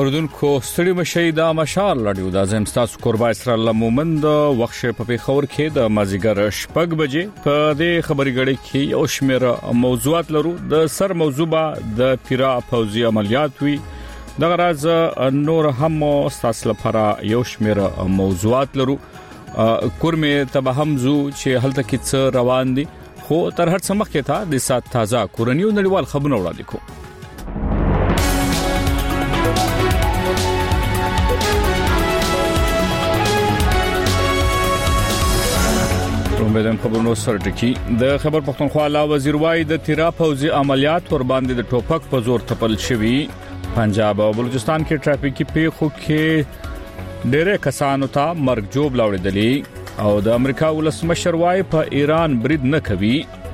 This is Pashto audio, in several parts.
اوردونکو ستړي مشي د مشال رادیو د زم تاسو قربا اسرائیل مومند وخت په پیښور کې د مازیګر شپږ بجې په دې خبري غړي کې یو شمېر موضوعات لرو د سر موضوع د پیرا پوځي عملیات وی د غراز نور هم تاسو لپاره یو شمېر موضوعات لرو کورمه تبهمزو چې هلته کې څه روان دي خو تر هر څه مخکې ته د سات تازه کورنیو نړیوال خبرونه وړاندې کوم د خبرونو سرټکی د خبر پښتونخوا علاوه وزیر وای د تیرا پوځي عملیات ور باندې د ټوپک په زور تپل شوی پنجاب او بلوچستان کې ټرافیکي پیښو کې ډېر کسانو ته مرګ جوړ لاوړېدلی او د امریکا ولسمشر وای په ایران برید نه کوي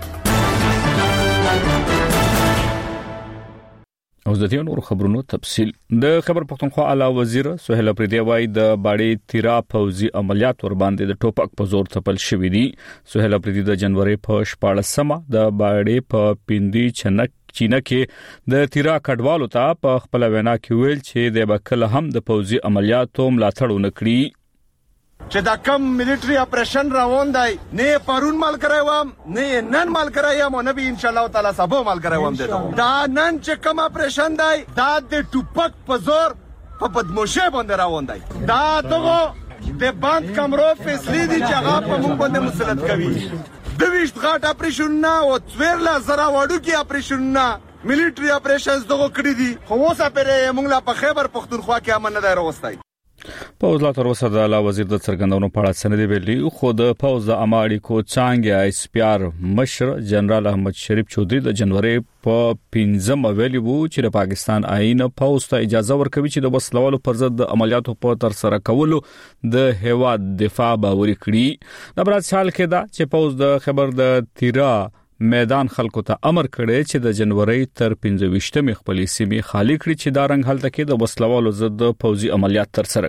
او د دې نور خبرونو تفصيل د خبر پښتونخوا علاوه وزیر سهیل اپریدی وای د باړې تیرا پوځي عملیات ور باندې د ټوپک په زور تپل شوی دي سهیل اپریدی د جنوري په 14مه د باړې په پیندي چنک چینه کې د تیرا کډوالو ته په خپل وینا کې ویل چې د بکل هم د پوځي عملیاتو ملاتړ ونکړي چې دا کم ملټری اپریشن روان دی نه پرون مال کراوم نه نن مال کرایم او نه به ان شاء الله تعالی سبا مال کراوم دا نن چې کم اپریشن دی دا د ټوپک په زور په بدموشه باندې روان دی دا دغه د باند کمرو فیصله دي چې هغه په موږ باندې مسلط کوي د ویشت غاټ اپریشن نه او څویرلا زرا وړو کې اپریشن نه ملټری اپریشنز دغه کړی دي خو اوسه پرې موږ لا په خیبر پختونخوا کې امن نه راوستای پوز لا تر اوسه د علاوه وزیر د څرګندونو په اړه سند ویلي خو د پوز د اماړي کو څنګه ایس پی آر مشر جنرال احمد شریف چودري د جنوري په 15 ویلي وو چې د پاکستان آئین پوز ته اجازه ورکوي چې د وسلوالو پر ضد د عملیاتو په تر سره کولو د هواد دفاع باوري کړي د برات حال کې دا چې پوز د خبر د تیرا میدان خلکو ته امر کړی چې د جنوري تر 15مې خپلې سیمې خالی کړي چې دا رنګ حالت کې د وسلوالو ضد پوځي عملیات تر سره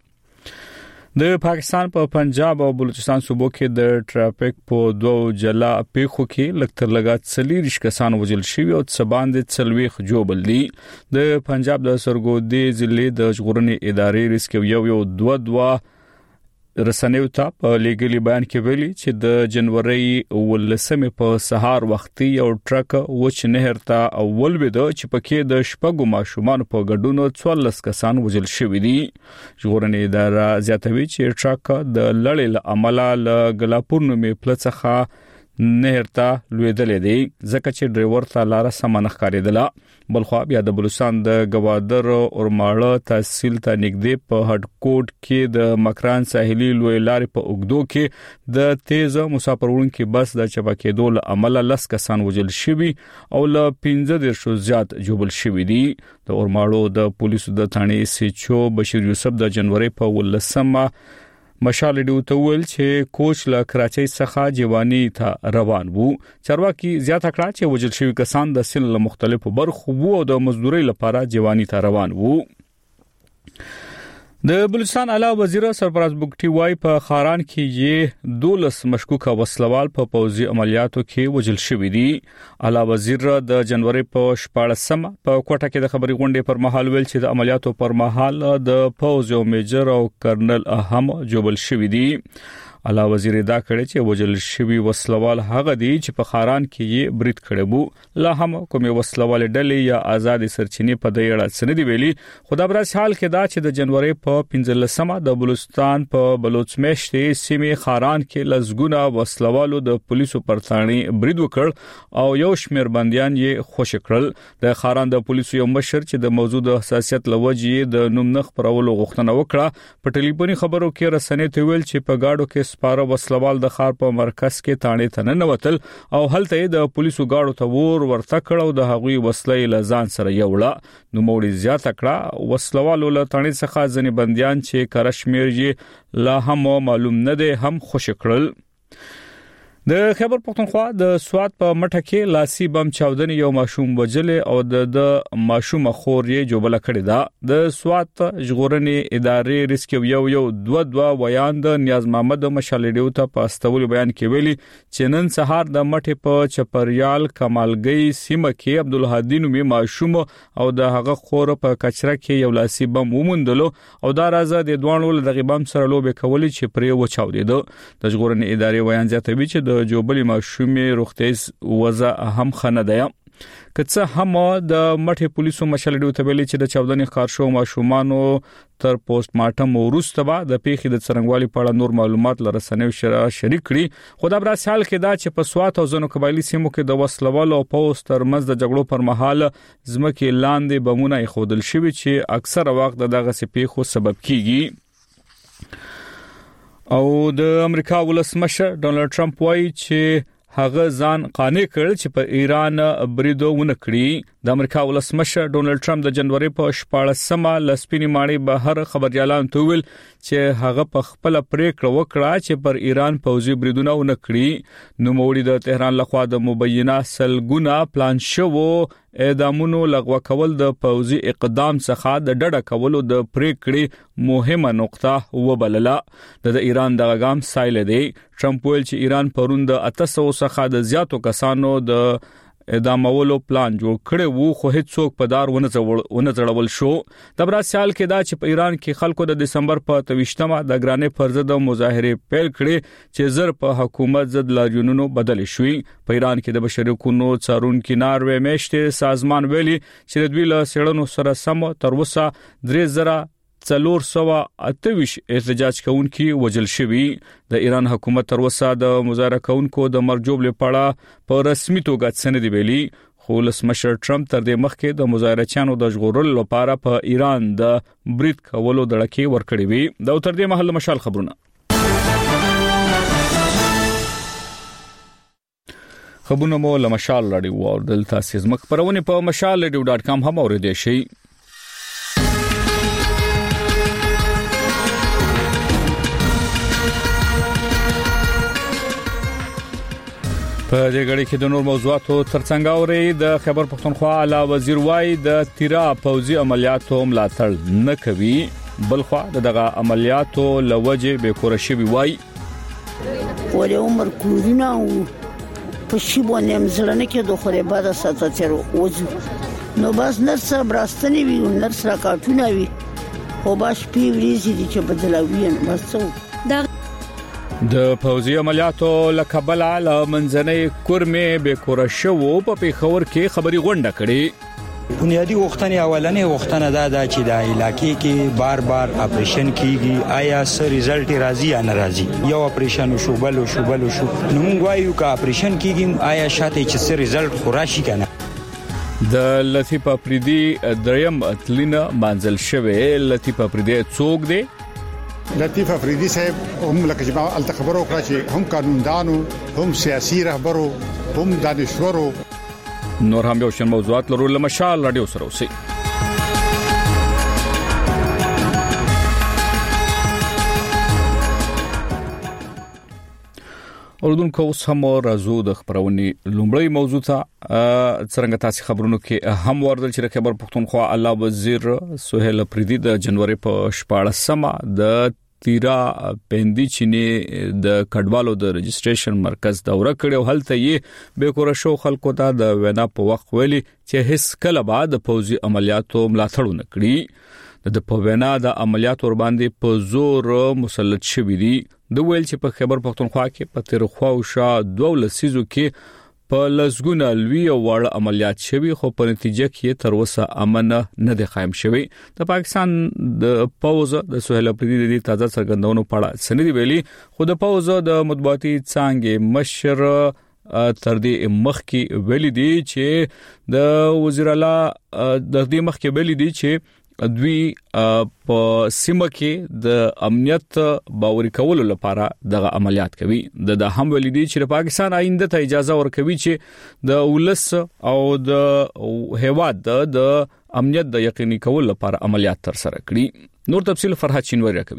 کړي د پاکستان په پنجاب او بلوچستان صوبو کې د ټرافیک په دوه جلا پیښو کې لکتر لګات 40 کسان وژل شوي او څباندې څلويخ جوړل دي د پنجاب د سرګودي ضلع د ژغورنې ادارې ریسکیو یو دوه رسنیو ته په لیګلی بیان کې ویلي چې د جنوري 18 په سهار وختي یو ټرک وچ نهر ته اول ویده چې پکې د شپږو ماشومان په ګډونو 14 کسان وژل شوي دي ژغورنې اداره زیاتوي چې ټرک د لړۍ له امله له ګلاپورنومې پلڅخه نهر ته لویدلې دي ځکه چې ډرایور ته لار سم نه ښکارېدله بلخو بیا د بلوچستان د گوادر اورماړه تحصیل ته نږدې په هډ کوټ کې د مکران ساحلي لوی لارې په اوګدو کې د تیز مسافرونکو بس د چپکېدو له امله 10 کسان وژل شوي او له 15 زیات جوړل شوي دي د اورماړو د پولیسو د ثانې سچو بشیر یوسف د جنوري په 18مه مشال ډیو ته ول چې کوچ له کراچۍ څخه جوانی ته روان وو چارواکي زیاته کړه چې وژل شوی کسان د سن له مختلفو برخو وو او د مزدوري لپاره جوانی ته روان وو د بلوچستان علاوه وزیر سرفراز بوګټي وای په خاران کې یې 12 مشکوکه وسلوال په پوځي عملیاتو کې وژل شوی دي علاوه وزیر د جنوري په 14مه په کوټه کې د خبري غونډې پر مهال ویل چې د عملیاتو پر مهال د پوځ او میجر او کرنل اهم جوړل شوی دي علاوه وزیر دا کړی چې وژل شوی وسلوال هغه دي چې په خاران کې یې برید کړی وو لا هم کومې وسلوال ډلې یا آزاد سرچینې په دې اړه سندې ویلي خدا برس حال کې دا چې د جنوري په 15مه د بلوچستان په بلوچ میشتې سیمې خاران کې لزګونه وسلوالو د پولیسو پر ثاني برید وکړ او یو شمېر بنديان یې خوش کړل د خاران د پولیسو یو مشر چې د موجود حساسیت لوجې د نوم نخ پرولو غوښتنه وکړه په ټلیفوني خبرو کې رسنۍ ته ویل چې په گاډو کې سپاره وسلوال د خار په مرکز کې تانې ته نه وتل او هلته د پولیسو گاډو ته ورته کړو د هغوی وسلې لزان سره یوړه نو موړي زیاته کړه وسلوالو له تانې څخه ځنې بنديان چې کرشمیر یې لا هم معلوم نه دي هم خوش کړل د خیبر پختونخوا د سوات په مټه کې لاسي بم چاودنې یو ماشوم وجلې او د ماشوم خورې جوړه کړې ده د سوات ژغورنې ادارې ریسکیو یو 2 ویان د نیاز محمد مشالډیو ته په استول بیان کې ویلي چې نن سهار د مټه په چپریال کمالګي سیمه کې عبدالهادي نومي ماشوم او د هغه خور په کچره کې یو لاسي بم وموندلو او دا راځه د دوانو له بم سره لوبې کولې چې پرې وچاودېده د ژغورنې ادارې ویان زیاتوي چې د جوبلي ماشومې روغتیز وضع هم خنه ده کڅه هم د مټه پولیسو مشالډیو ته ویلي چې د چاودنې ښکار شو ماشومانو تر پوسټ مارټم وروسته به د پیښې د څرنګوالي په اړه نور معلومات لرسنوي شریک کړي خو دا بر حال کې دا چې په سوات او زنو قبایلی سیمو کې د وسلوالو او پوسټ ترمنځ د جګړو پر مهال ځمکې لاندې بمونه خودل شوی چې اکثره وخت دغه سپېښو سبب کیږي او د امریکا ولسمشر ډونالد ټرمپ وایي چې هغه ځان قانع کړ چې په ایران بریدو ونه کړي د امریکا ولسمشر ډونالد ټرمپ د جنوري په 14مه لسپینی ماڼۍ بهر خبريالان ته ویل چې هغه په خپل پریکړه وکړه چې پر ایران پوځي بریدونه ونه کړي نو موړي د تهران لخوا د مبینه سلګونه پلان شوو اعدامونو لغوه کول د پوځي اقدام څخه د ډډه کولو د پریکړې مهمه نقطه وبلله د ایران د غام سایل دی ټرمپ ویل چې ایران پرون د 800 څخه د زیاتو کسانو د اعدامولو پلان جوړ کړي وو خو هیڅ څوک په دار ونه ځړول شو د براسیال کې دا چې په ایران کې خلکو د دسمبر په 23مه د ګرانې فرض د مظاهره پیل کړي چې زر په حکومت ضد لاریونونو بدل شوي په ایران کې د بشري حقوقو څارونکو ناروې میشته سازمان ویلي چې د دوی له سړنو سره سم تر وسه 3428 احتجاج کوونکي وجل شوي د ایران حکومت تر وسه د مظاهره کوونکو د مرجوب لپاره په رسمي توګه څنډه دی ویلي خو ولسمشر ټرمپ تر دې مخکې د مظاهرچیانو د ژغورلو لپاره په ایران د برید کولو دړکې ورکړې وي د تر دې محل مشال خبرونه خبرونه مو له مشال رادیو او دلته سیزمک پرونه په mashalradio.com هم اوریدئ شئ په دې غړي کې د نور موضوعاتو ترڅنګ اوري د خیبر پختونخوا اعلی وزیر وای د تیرا پوځي عملیاتو ملاتړ نه کوي بلخوا دغه عملیاتو لوجه به کورشي وای ولې عمر کورونه او په شی باندې مزلنه کې د خوري بعد ساتتر وځو نو بس نرس براستنی وی نرس راکاټونه وی او باش پی وریزي چې بدلوي بس څو د پوځي عملیاتو لکبل علی منځنۍ کورمه به کورشو په پیښور کې خبري غونډه کړي بنیادی وختنې اولنې وختنه دا چې د علاقې کې بار اپریشن کیږي آیا څه ریزلټ راځي یا ناراضي یو اپریشن شو بل شو نو موږ وایو چې اپریشن کیږي آیا شاته چې څه ریزلټ خوراشي کنه د لطیف افریدي دریم اتلینا منزل شوه لطیف افریدي څوک دی لطیف افریدی صاحب هم لکه چې ما التخبرو کړی چې هم قانوندانو هم سیاسي رهبرو هم دانشورو نور هم یو شن موضوعات لرو له مشال رادیو سره اوسئ اردن کو سم راځو د خبرونې لومړی موضوع ته څنګه تاسو خبرونو کې هم وردل چې خبر پختونخوا اعلی وزیر سہیل افریدی د جنوري په 14مه د تیرا پندی چینه د کډوالو د رجستریشن مرکز دوره کړو هلته یې به کور شو خلکو ته د وینا په وخت ویلي چې هیڅ کله بعد پوځي عملیاتو ملاتړ نه کړی د په وینا د عملیاتو ور باندې په زور مسلط شوی دي د ویل چې په خیبر پختونخوا کې په تیر خو او شا 2 لسیزو کې په لسګونه لوی او وړ عملیات شوی خو په نتیجه کې تر اوسه امن نه دی قائم شوی د پاکستان د پوز د سہیل افریدی د تازه څرګندونو په اړه سندې ویلي خو د پوز د مطبوعاتي څنګه مشر تر دې مخ کې ویلي دي چې د وزیر اعلی د دې مخ کې ویلي دي چې دوی په سیمه کې د امنیت باوري کولو لپاره دغه عملیات کوي د هم ولیدي چې د پاکستان آینده ته اجازه ورکوي چې د ولس او د هیواد د امنیت د یقیني کولو لپاره عملیات تر سره کړي نور تفصیل فرحت چینوری کوي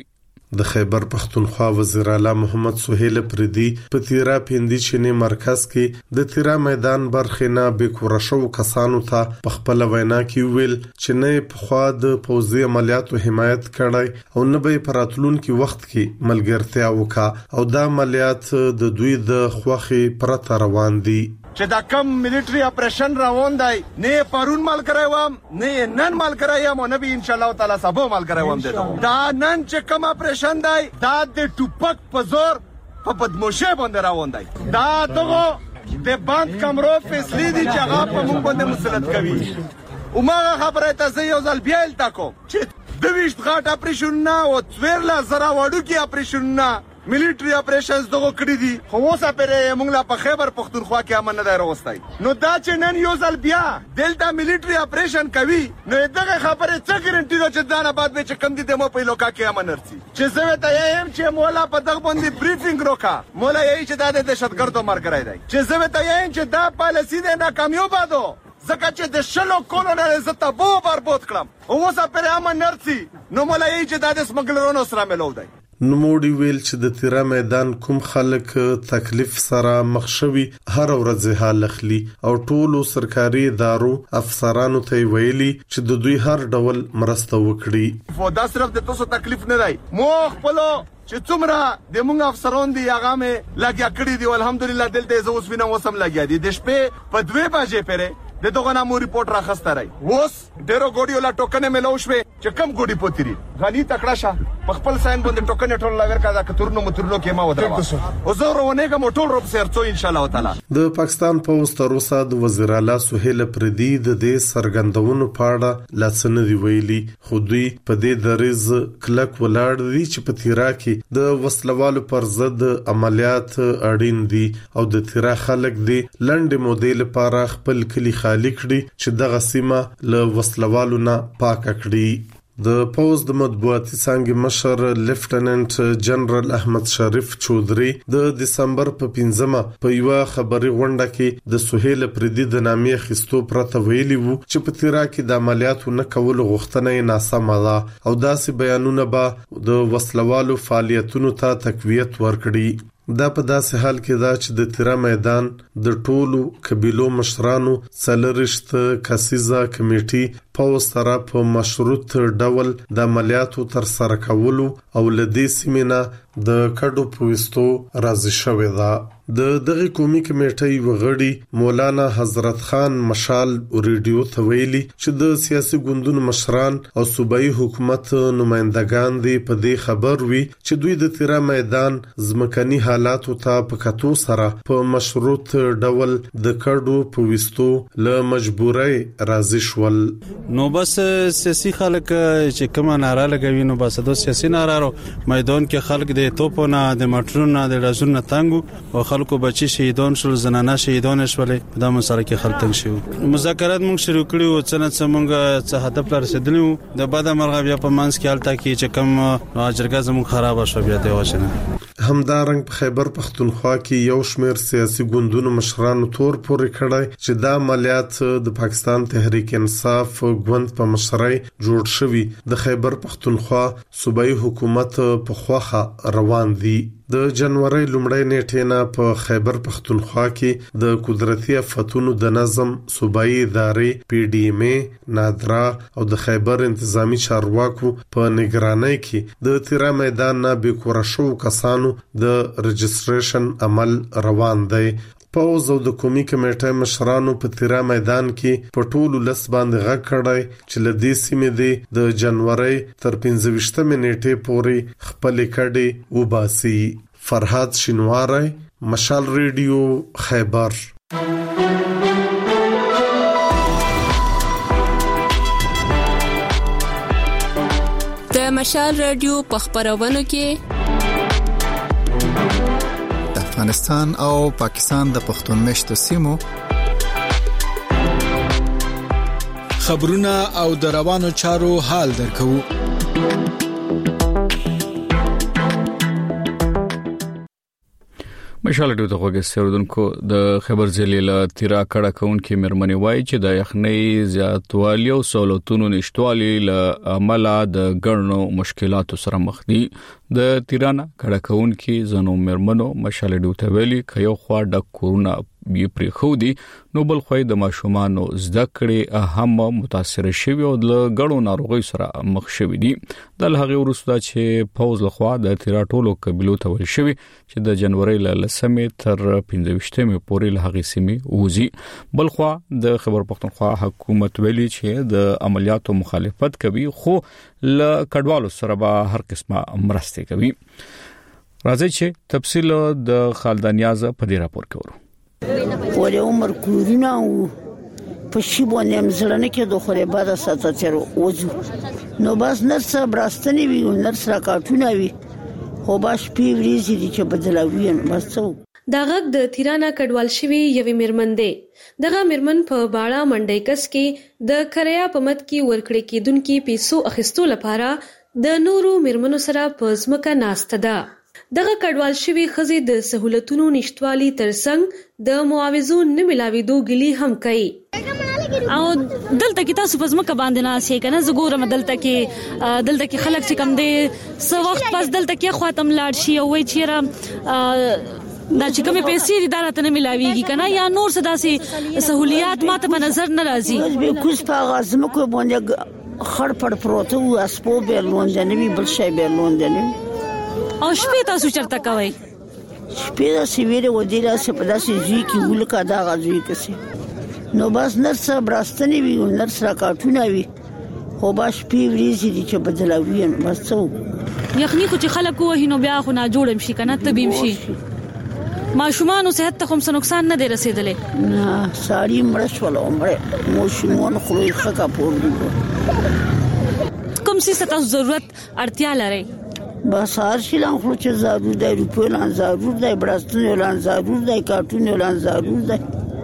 د خیبر پختونخوا وزیر اعلی محمد سهیل پردي په تیرا پیندي چینه مرکز کې د تیرا میدان برخنه به کورشو کسانو ته په خپل وینا کې ویل چې نه په خوا د پوځي عملیاتو حمایت کړای او نه به پراتلون کې وخت کې ملګرتیا وکا او دا عملیات د دوی د خوخي پرته روان دي چې دا کم ملټری اپریشن روان دی نه پرون مال کراوم نه نن مال کرایم او نه به ان شاء الله تعالی سبا مال کراوم دا نن چې کم اپریشن دی دا د ټوپک په زور په بدموشه باندې روان دی دا دغه د باند کمرو فیصله دي چې هغه په موږ باندې مسلط کوي او ما خبره ته یو ځل بیا التاکو چې د ویشت غاټ اپریشن نه او څویر لا زرا وړو کې اپریشن نه ملټری اپریشنز دغه کړی دي خو اوسه پرې موږ لا په خیبر پختونخوا کې امن نه دی راوستای نو دا چې نن یو ځل بیا دلته ملټری اپریشن کوي نو دغه خبره څه ګارانټي ده چې دا نه بعد به چې کم دي دمو په لوکا کې امن نرسي چې زه ته یم چې مولا په دغه باندې بریفینګ روکا مولا یې چې دا د دهشتګردو مرګ دی چې زه ته یم چې دا پالیسی نه ناکامیو بادو زکه چې د شلو کولونل زته بو برباد کړم اوسه پرې امن نرسي نو مولا یې چې دا د سمګلرونو سره ملو دی نوموړي ویل چې د تیرا میدان کوم خلک تکلیف سره مخ شوي هر ورځ حال اخلي او ټولو سرکاري ادارو افسرانو ته ویلي چې د دوی هر ډول مرسته وکړي خو دا صرف د تاسو تکلیف نه دی مو خپل چې څومره د مونږ افسران دي هغه مې لګیا کړی دی الحمدلله دلته زه اوس وینم وسم لګیا دي د شپې په 2 بجې پره د دغه نامو ریپورت راخسته راي اوس ډیرو ګوډیو لا ټوکنه ملو شوي چې کم ګوډي پوتري غني تکړه شه په خپل ساين باندې ټوکنه ټول لاګر کا دا کترونو مترلو کې ما ودروا او زه روانه کوم ټول روب سرڅو ان شاء الله تعالی د پاکستان په وستروسه د وزیر اعلی سهیل پردي د دې سرګندونو پاړه لاسنه دی ویلي خو دوی په دې دریز کلک ولاړ دي چې په تیرا کې د وسلوالو پر ضد عملیات اړین دي او د تیرا خلک دي لنډ مودې لپاره خپل کلی خالی کړي چې دغه سیمه له وسلوالو نه پاک کړي د پوز د مطبوعاتي څنګه مشر لیفټننټ جنرال احمد شریف چودري د دسمبر په 15مه په یو خبري غونډه کې د سهیل پردي د نامې خستو پرته ویلي وو چې په تیرا کې د عملیاتو نه کول غوښتنه ناسمه ده او داسې بیانونه به د وسلوالو فعالیتونو ته تقویت ورکړي دا په داسې حال کې دا چې د تیرا میدان د ټولو قبيلو مشرانو څلرشت کسيزه کمیټي په سره په مشروط ډول د عملیاتو تر سره کولو او لدې سیمینه د کډو پويستو راځي شوې ده د دغه قومي کمیټې وغړي مولانا حضرت خان مشال ریډیو ته ویلي چې د سیاسي ګوندونو مشران او صوبایي حکومت نمائندگان دي په دې خبر وي چې دوی د تیرا میدان ځمکني حالاتو ته په کتو سره په مشروط ډول د کډو پويستو له مجبورۍ راځي شول نو بس سیاسي خلک چې کومه ناره لګوي نو بس د سیاسي نارو میدان کې خلک د توپونه د مټرونو د رازونو تنګو او خلکو بچي شهیدان شول زنانه شهیدان شول دا مسله کې خلک تنګ شو مذاکرات موږ شروع کړو او څنګه موږ څه هدف لر رسیدلو د بعد مرغه بیا په مانس کې حالت کې چې کم اجرګه زموږ خراب شو بیا دی وښنه همدارنګ په خیبر پختونخوا کې یو شمېر سیاسي ګوندونو مشرانو تور پورې کړای چې دا عملیات د پاکستان تحریک انصاف ګوند په مشرۍ جوړ شوی د خیبر پختونخوا صوبایي حکومت په خواخه روان دي د جنوري لومړۍ نیټې نه په خیبر پختونخوا کې د قدرتي آفتونو د نظم صوبایي ادارې پی ډی ایم ای نادرا او د خیبر انتظامی چارواکو په نگرانۍ کې د تیرا میدان نه به کورشو کسانو د رجستریشن عمل روان دی پوز او د قومي کمیټې مشرانو په تیرا میدان کې په ټولو لس باندې غږ کړی چې لدې سیمې دی د جنوري تر 15 نیټې پورې خپل کډې وباسي فرحات شینواری مشال ریډیو خیبر د مشال ریډیو په خبرونو کې افغانستان او پاکستان د پښتون مشتو سیمو خبرونه او د روانو چارو حال درکو مشال ډیو ته وګورئ سردونکو د خبر ځلیل تیرا کړه کون کې مرمنې وای چې د یخنۍ زیاتوالی او سہولتونو نشټوالي له عمل د ګڼو مشکلاتو سره مخ دي د تیرانا کړه کون کې زنو مرمنو مشال ډیو ته ویلي کيو خوا د کورونا بي پرې خو دي نو بل خوې د ماشومان زده کړې اهم متاثر شوی او د ګڼو ناروغي سره مخ شوی دي د هغه ورسته چې فوز لخوا د تیرا ټولو قبيلو ته ول شوی چې د جنوري ل سمې تر 15مې پورې له هغه سیمې وزي بل خو د خبر پښتونخوا حکومت ویلي چې د عملیاتو مخالفت کوي خو ل کډوالو سره به هر قسمه مرسته کوي راځي چې تفصیل د خالدانیاز په دې راپور کې ورو ولې عمر کورونا او په شی باندې مزلنه کې د خوره بعد ساته تر وځو نو بس نرس براستنی وی نرس راکاټونه وی خو باش پی وریزي چې بدلوي نو بس څو دا غږ د تیرانا کډوال شوی یوې مرمندې دغه مرمن په باړه منډي کس کې د کریا پمت کې ورکړې کېدونکو پیسو اخیستو لپاره د نورو مرمنو سره په ځمکه ناسته ده دغه کډوال شوی خزي د سہولتونو نشټوالي ترڅنګ د معاوضو نه ملاويدو ګلي هم کوي او دلته کې تاسو په ځمکه باندې ناسي کنه زګورم دلته کې خلک چې کم دي سو وخت پس دلته کې خاتم لاړ شي او وای چیرې دا چې کومې پیسې دي دارته نه ملاويږي کنه یا نور څه داسې سہولیات ماته په نظر نه راځي به کوس په غازم کو باندې خړ پړ پروت او اسپو به لوندنوي بل شي به لوندنوي او شپې تاسو چرته کوي شپې دا سویره ودیلا څه په داسې ځي کې ولکا دا غوي کسي نو بس نرس براستنی وی نرس راکاټونه وی خو باش پی وریزي چې بدلوي نو بس څو یخني خو چې خلک وه نو بیا خو نه جوړم شي کنه تبیم شي ماشومان صحت ته هم څه نقصان نه دی رسیدلې نه ساری مړ شول عمره ماشومان خو یې خکا پور دي کوم څه تاسو ضرورت اړتیا لري بس هر شي لان خو چې ضرور دی روپو لان ضرور دی برستون لان ضرور دی کارتون لان ضرور دی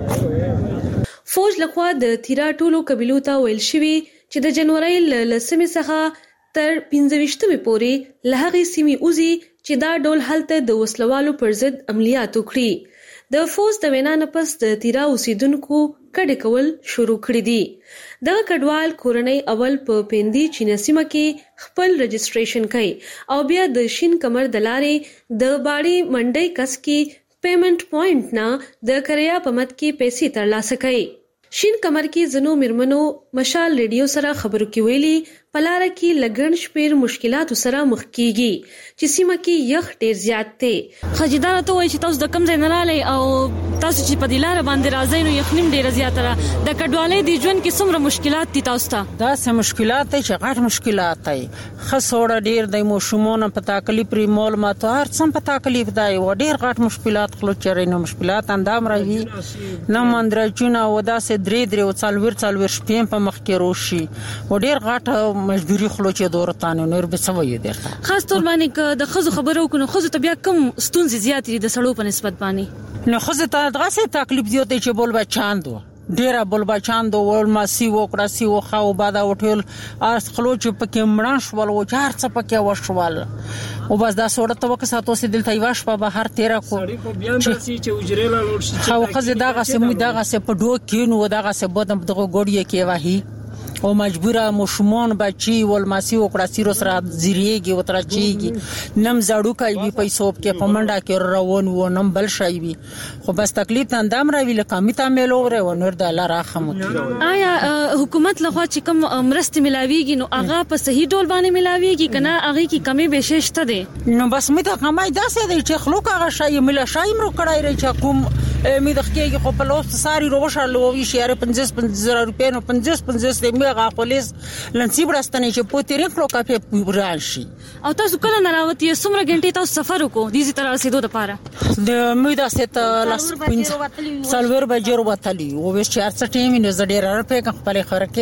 فوج لخوا د تیرا ټولو قبيلو ته ویل شوی چې د جنوري ل سمې څخه تر 15مې پورې له هغه سیمې اوزي چې دا ډول حالت د وسلوالو پر ضد عملیات وکړي د فوج د وینا نه پس د تیرا اوسیدونکو کډه کول شروع کړی دي دغه کډوال کورنۍ اول په پندي چینه سیمه کې خپل رجسټریشن کوي او بیا د شین کمر د لارې د باړي منډي کس کې پیمنٹ پوینټ نه د کریا پمت کې پیسې ترلاسه کوي شین کمر کې زنو مرمنو مشال ریډیو سره خبرو کې ویلي پلار کې لګن شپیر مشکلات سره مخ کیږي چې سیمه کې یخ ډیر زیات دی خجدار ته وایي چې تاسو د کم ځای نه رالئ او تاسو چې په دلاره باندې راځئ نو یخنیم ډیر زیات را د کډوالۍ د ژوند کې څومره مشکلات دي تاسو ته دا سه مشکلات دي چې غټ مشکلات دي خسوړه ډیر د موشمون په تکلیف پری مول ما ته هر څم په تکلیف دی و ډیر غټ مشکلات خلک چرې نو مشکلات اندام راځي نو مندرچونه ودا سه درې او څلور شپې په مخ کې روشي و ډیر غټ مجبوری خلک چې دورتانه نور به سوي دي خاص تور باندې د خزو خبرو کو خزو ته بیا کم ستونزې زیات دي د سړو په نسبت باندې نو خزو ته دغه څه تکلیف دی چې بول بچاندو ډیر بول بچاندو ول ماسي وکړه سی وخه او بعد وټول اس خلوچ پکې مړان شول او چار څه پکې وشول او بس دا سوړه ته وکړه تاسو سې دلته یواش په بهر تیرا کو چې وجريلا لور شي خو خزو دغه سه مو دغه سه په ډو کې نو دغه سه بدم دغه ګوډیه کې وایي او مجبوره مشمون بچي ول ماسي وکړه سیرو سره زیریږي او ترچیږي نم زړو کوي پیسو کې پمنډا کې روان و نم بل شي وي خو بس تکلیف اندام راوي لکامي ته ملوره و نور د الله رحمت آیا حکومت لخوا چې کوم مرسته ملاويږي نو هغه په صحیح ډول باندې ملاويږي کنه هغه کې کمی بشش ته دي نو بس مې ته کمای داسې دی چې خلک هغه شي ملا شي مرو کړای ری چې کوم مې د خکېږي خو په لوس ساري روشه لوي شي 50 روپیا نو 50 دې هغه پولیس لنسیب راستنه چې پوتې رکړو کافي پورانشي او تاسو کله نه راوتی سمره غنټه تاسو سفر وکړو د دې تر رسیدو لپاره د مې د ست لاس سلور بجې وروتلی او وس 4 ټیم نه زډیر راپې خپل خرکه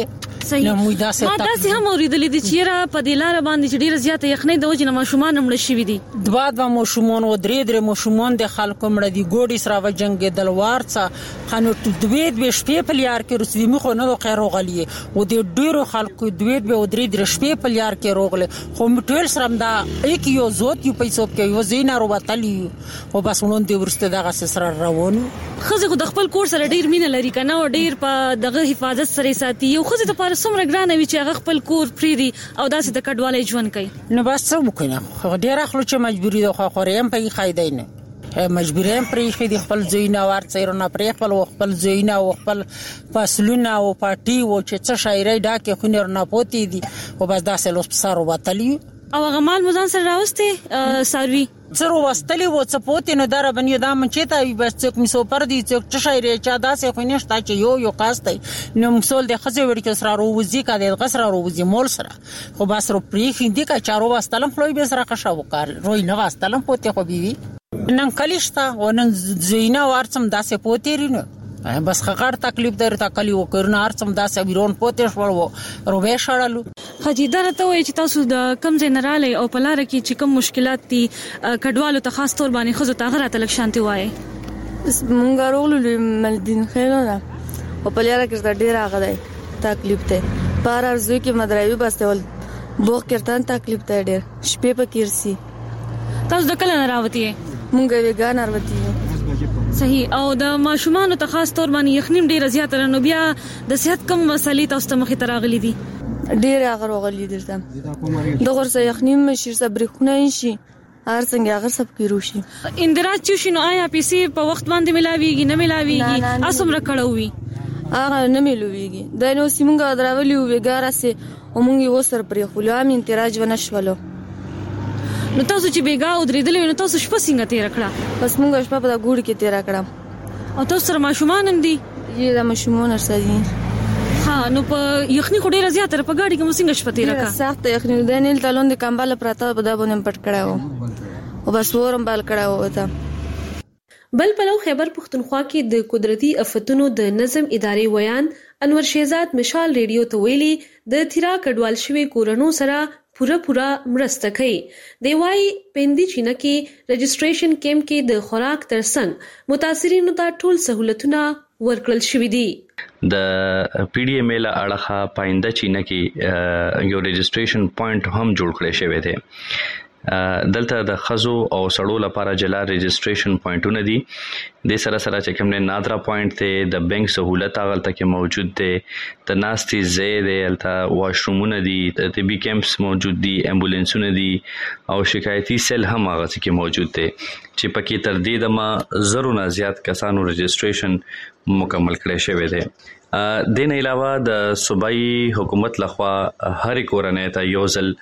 صحیح ما تاسو هم اوریدلې دي چې را په دلاره باندې ډیره زیاته یخنۍ د وجه نه ماشومان مړ شوي دي دوه ماشومان و درې ماشومان د خلکو مړ دي ګوډي سره و جنگ دلوارڅه خانو دوی به شپې په لیار کې رسوي مخه نه خیرو غلی و د ډیرو خلکو دوی به و درې شپې په لیار کې روغله خو مټول سره دا یک یو زوت یو پیسو کې و زینا روباتلی او بس ولون دی ورسته دغه سره روان خزه خو د خپل کور سره ډیر مینه لري کنه او ډیر په دغه حفاظت سره ساتي یو خزه ته پر سمره ګرانه وی چې هغه خپل کور پریدي او داسې د کډوالۍ ژوند کوي نو بس څه وکړي ډیر اخلو چې مجبوری ده خو خوریم په خایده نه مجبوریم پرې خې د خپل زوینه ورڅېرونه پرې خپل زوینه او خپل فصلونه او پارټي او چې څه شاعري ډاکه خونر نه پوتې دي او بس داسې لوس سارو وتلی او غمال مزان سره راوسته ساروي زرو واستلی و څپوت نه دره بنی دا منچتا بس څوک می سو پر دي څوک څه شاعري چا داسې خو نشتا چې یو قاستای نو مسول د خزه وړي سره روزي کا د غسر روزي مول سره خو بس رو پری خندي کا چارو واستلم خلوی به سره قشا وکړ روي نه واستلم پوتې خو بيوي نن کلیشتا ونن زینا ورڅم داسې پوتېرینو بس خغار تکلیف در تکلی وکړنه ارڅم داسې بیرون پوتې شوړو روبه شړلو خجیدار ته وای چې تاسو د کم جنرال او پلار کې چې کوم مشکلات دي کډوالو ته خاص تور باندې خزو ته غره تلک شانتي وای مونږ راغلو ملدین خیرونه او پلار کې ډیر هغه تکلیف ته بار ارزو کې مدرایو بسول بوخ کړتان تکلیف ته ډیر شپې په کیرسي تاسو د کله راوتی مونږ ویګان راوتی صحیح او د ماشومان ته خاص تور باندې یخنیم ډیر زیات نو بیا د صحت کم مسلې تاسو ته مخې تراغلي دي ډیر هغه راغلي دي د غرسه یخنیم مشر صبر خونه شي هر څنګه هغه سب کې روشي اندراج چې شنو آیا پیسې په وخت باندې ملاويږي نه ملاويږي اسمره کړوي هغه نه ملويږي د نو سیمونګه دراولي وګاره سي او مونږ یې وسر پرې خلام اندراج ونشولو نو تاسو چې بیګا ودرېدلې نو تاسو شپه څنګه تیر کړه بس مونږ شپه په ګوډ کې تیر کړه او تاسو سره ماشومان هم دي یې د ماشومان سره دي ها نو په یخني خو ډیره زیاته په ګاډي کې موږ شپه تیر کړه سخت یخني د نیل تلون د کمبل پراته په دا باندې پټ کړه او بس ورم بال کړه وته بل پلو خیبر پختونخوا کې د قدرتي آفتونو د نظم ادارې ویان انور شهزاد مشال ریډیو ته ویلي د تیرا کډوال شوی کورونو سره پورا مرسته کوي دی وايي پندي چینه کې رجسټریشن کیمپ کې د خوراک ترڅنګ متاثرینو ته ټول سہولتونه ورکړل شوې دي د پی ډی ایم ال اړه پاینده چینه کې یو رجسټریشن پوینټ هم جوړ کړی شوی دی دلته د خزو او سړو لپاره جلا رجسټریشن پوینټونه دي د سره چې کوم نه نادرا پوینټ ته د بانک سہولت هغه کې موجود دي د ناستي زید الته واشرومونه دي د طبي کیمپس موجود دي امبولانسونه دي او شکایتي سیل هم هغه کې موجود دي چې پکې تر دې د زرونه زیات کسانو رجسټریشن مکمل کړی شوی دی د نه علاوه د صوبایي حکومت لخوا هر کورنۍ ته یو ځل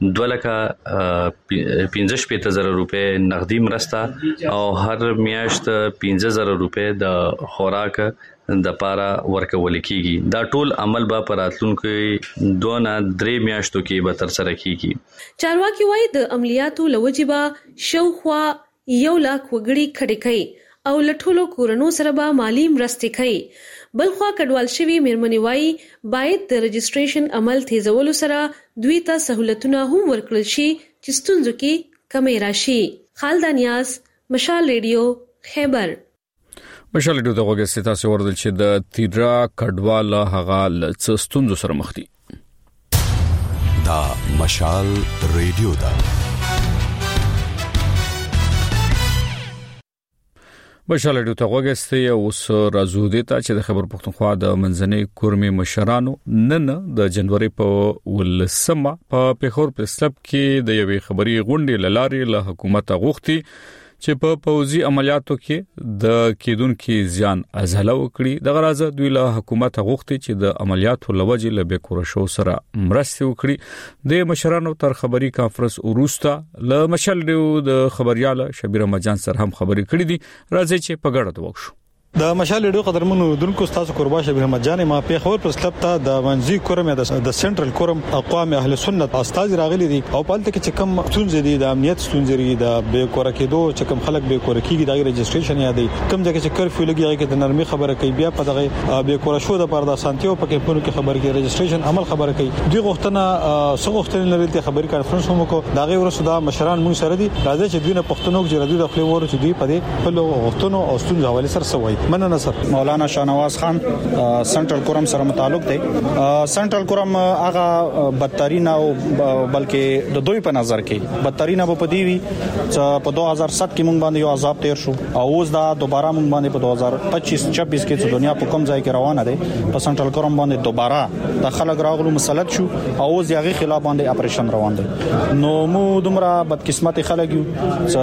2,15,000 روپے نقدي مرسته او هر میاشت 15,000 روپے د خوراک د پاره ورکول کیږي دا ټول عمل به پراتلونکو 2-3 میاشتو کې به تر سره کیږي چارواکي وايي د عملیاتو لوجبا شوخوا 1 लाख وګړي کډې کوي او لټولو کورونو سره به مالی مرستې کوي بلخوا کډوال شوی میرمنې وايي باید د رجسټریشن عمل تیزولو سره دوی ته سہولتونه هم ورکړل شي چې ستونزو کې کمی راشي خالد نیاز مشال ریډیو خیبر مشال ریډیو ته وګورئ تاسو وردل چې د تیرا کډوال هغه څه ستونزو سره مخ دي دا مشال ریډیو دا مشال ریډیو ته وګورئ اوس راځو د ته چې د خبر پښتونخوا د منځنۍ کورمې مشرانو نن د جنوري په ولسمه په پیښور پریس کلب کې د یوې خبري غونډې لارې له حکومت غوښتي چې په پوځي عملیاتو کې د کېدونکو زیان ازاله وکړي د غرض دوی له حکومت غوښتي چې د عملیاتو لوجه له بیکورشو سره مرسته وکړي د مشرانو تر خبري کانفرنس وروسته له مشل د خبريال شبیر مجان سره هم خبري کړې دي راځي چې په ګډه وښو د مشال ډیو قدرمنو دونکو تاسو قربان شبیر احمد جان ما په خبر پر سلب ته د منځي کورم د سنټرل کورم اقوام اهل سنت استاد راغلي دي او په لته کې کم ستونزې دي د امنیت ستونزې دي د به کور کېدو چې کم خلک به کور کېږي د رجسټریشن یا دي کم ځکه چې کرفیو لګي کې د نرمي خبره کوي بیا په دغه به کور شو د پردا سانتیو په کې پونو کې خبر کې رجسټریشن عمل خبره کوي دوی غوښتنه سغوښتنه لري ته خبري کانفرنس هم کو دغه ورسره د مشران مون سره دي راځي چې دوی نه پښتنو کې راځي د خپل ورو چې دوی په دې خپل غوښتنو او ستونزو حواله سره سوي مننه سر مولانا شاهنواز خان سنټرل کورم سره متعلق دی سنټرل کورم هغه بدترین او بلکې د دوی په نظر کې بدترین په دی وی چې په 2007 کې مونږ باندې یو عذاب تیر شو او اوس دا دوباره مونږ باندې په 2025-26 کې چې دنیا په کوم ځای کې روانه ده په سنټرل کورم باندې دوباره د خلک راغلو مسلط شو او اوس یغه خلاف باندې اپریشن روان دي نو مو دومره بدقسمت خلک یو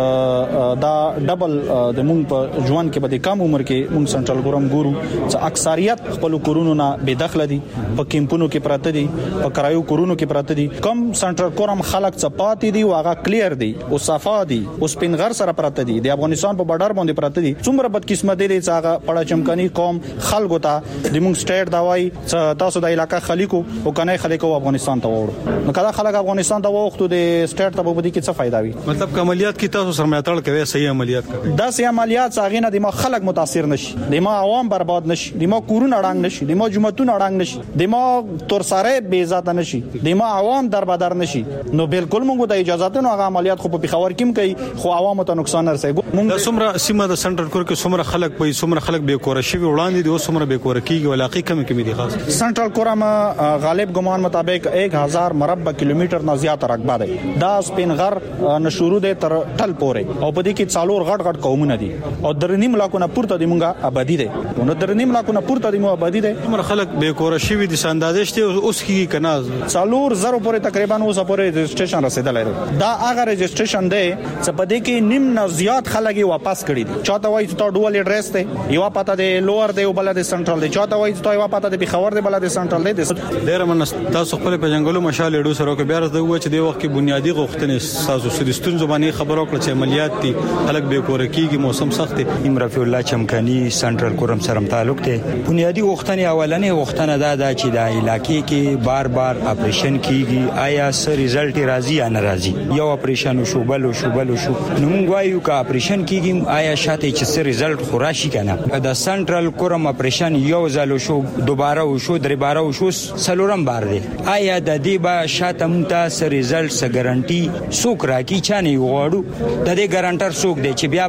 چې دا ډبل د مونږ په ژوند کې په کم عمر کې مونږ سنټرل کورم ګورو چې اکثریت خپل کورونو نه بے دخل دي په کیمپونو کې پراته دي په کرایو کورونو کې پراته دي کم سنټرل کورم خلک چپاتې دي واغه کلیر دي او صفا دي اوس پنغر سره پراته دي د افغانستان په بارډر باندې پراته دي څومره بدقسمت دي چې هغه پړه چمکني قوم خلکو ته د مونږ سټیټ داوای تاسو د علاقې خلیکو او کنه خلیکو افغانستان ته وړو نو کله خلک افغانستان ته وختو د سټیټ ته په دې کې څه فائدہ وي مطلب عملیات کې تاسو سره ملاتړ کوي صحیح عملیات کوي دا صحیح عملیات څنګه نه دي ما خلک متاثر نشي د ما عوام برباد نشي د ما کورونه اړنګ نشي د ما جمعتون اړنګ نشي د ما تور سره بے ذات نشي د ما عوام دربدر نشي نو بالکل موږ د اجازه نو هغه عملیات خو په خبر کیم کوي خو عوام ته نقصان رسوي موږ سمره سیمه د سنټرل کور کې سمره خلک په سمره خلک به کور شي وړاندې دي او سمره به کور کیږي ولاقي کم دي خاص سنټرل کورم غالب ګمان مطابق 1000 مربع کیلومتر نه زیات رقبه ده دا سپینغر نشورو ده تر ټل پورې او په دې کې څالور غټ قومونه دي او درنیم لاکونه پورته دي مونږه آبادی ده نو درنیم لاکونه پورته دي مو آبادی ده سمره خلک به کور شي دي اندازې شته اوس کې کنه څالور زرو پورې تقریبا اوس پورې رجسټریشن رسیدلای دا هغه رجسټریشن ده چې په دې کې نیم نه زیات خلک واپس کړي دي چاته وایي ته ډول ایډریس ته یو پاته دی لوور دی او بل دی سنټرل دی چاته وایي ته یو پاته دی بخور دی بل دی سنټرل دی ډیر من تاسو خپل په جنگلو مشال ډو سره کې بیا راځي و چې د وخت کې بنیادی غوښتنې تاسو سدستون زبانی خبرو کړ چې عملیات دي خلک به کور کېږي موسم سخت دی امرفی الله چمکانی سنټرل کورم سره تعلق دی بنیادی غوښتنې اولنې غوښتنه دا چې د علاقې کې بار بار اپریشن کیږي آیا سر ریزلټ راځي یا ناراضي یو اپریشن شو بل شو نو موږ وایو کا اپریشن کیږي آیا شاته چې سر ریزلټ خوراشي کنه د سنټرل کورم اپریشن یو ځل شو دوباره شو درباره شو سلورم بار دی آیا د دې با شاته مونږ سر ریزلټ س ګارانټي سوک راکی چانه وړو د دې ګارانټر سوک دی چې بیا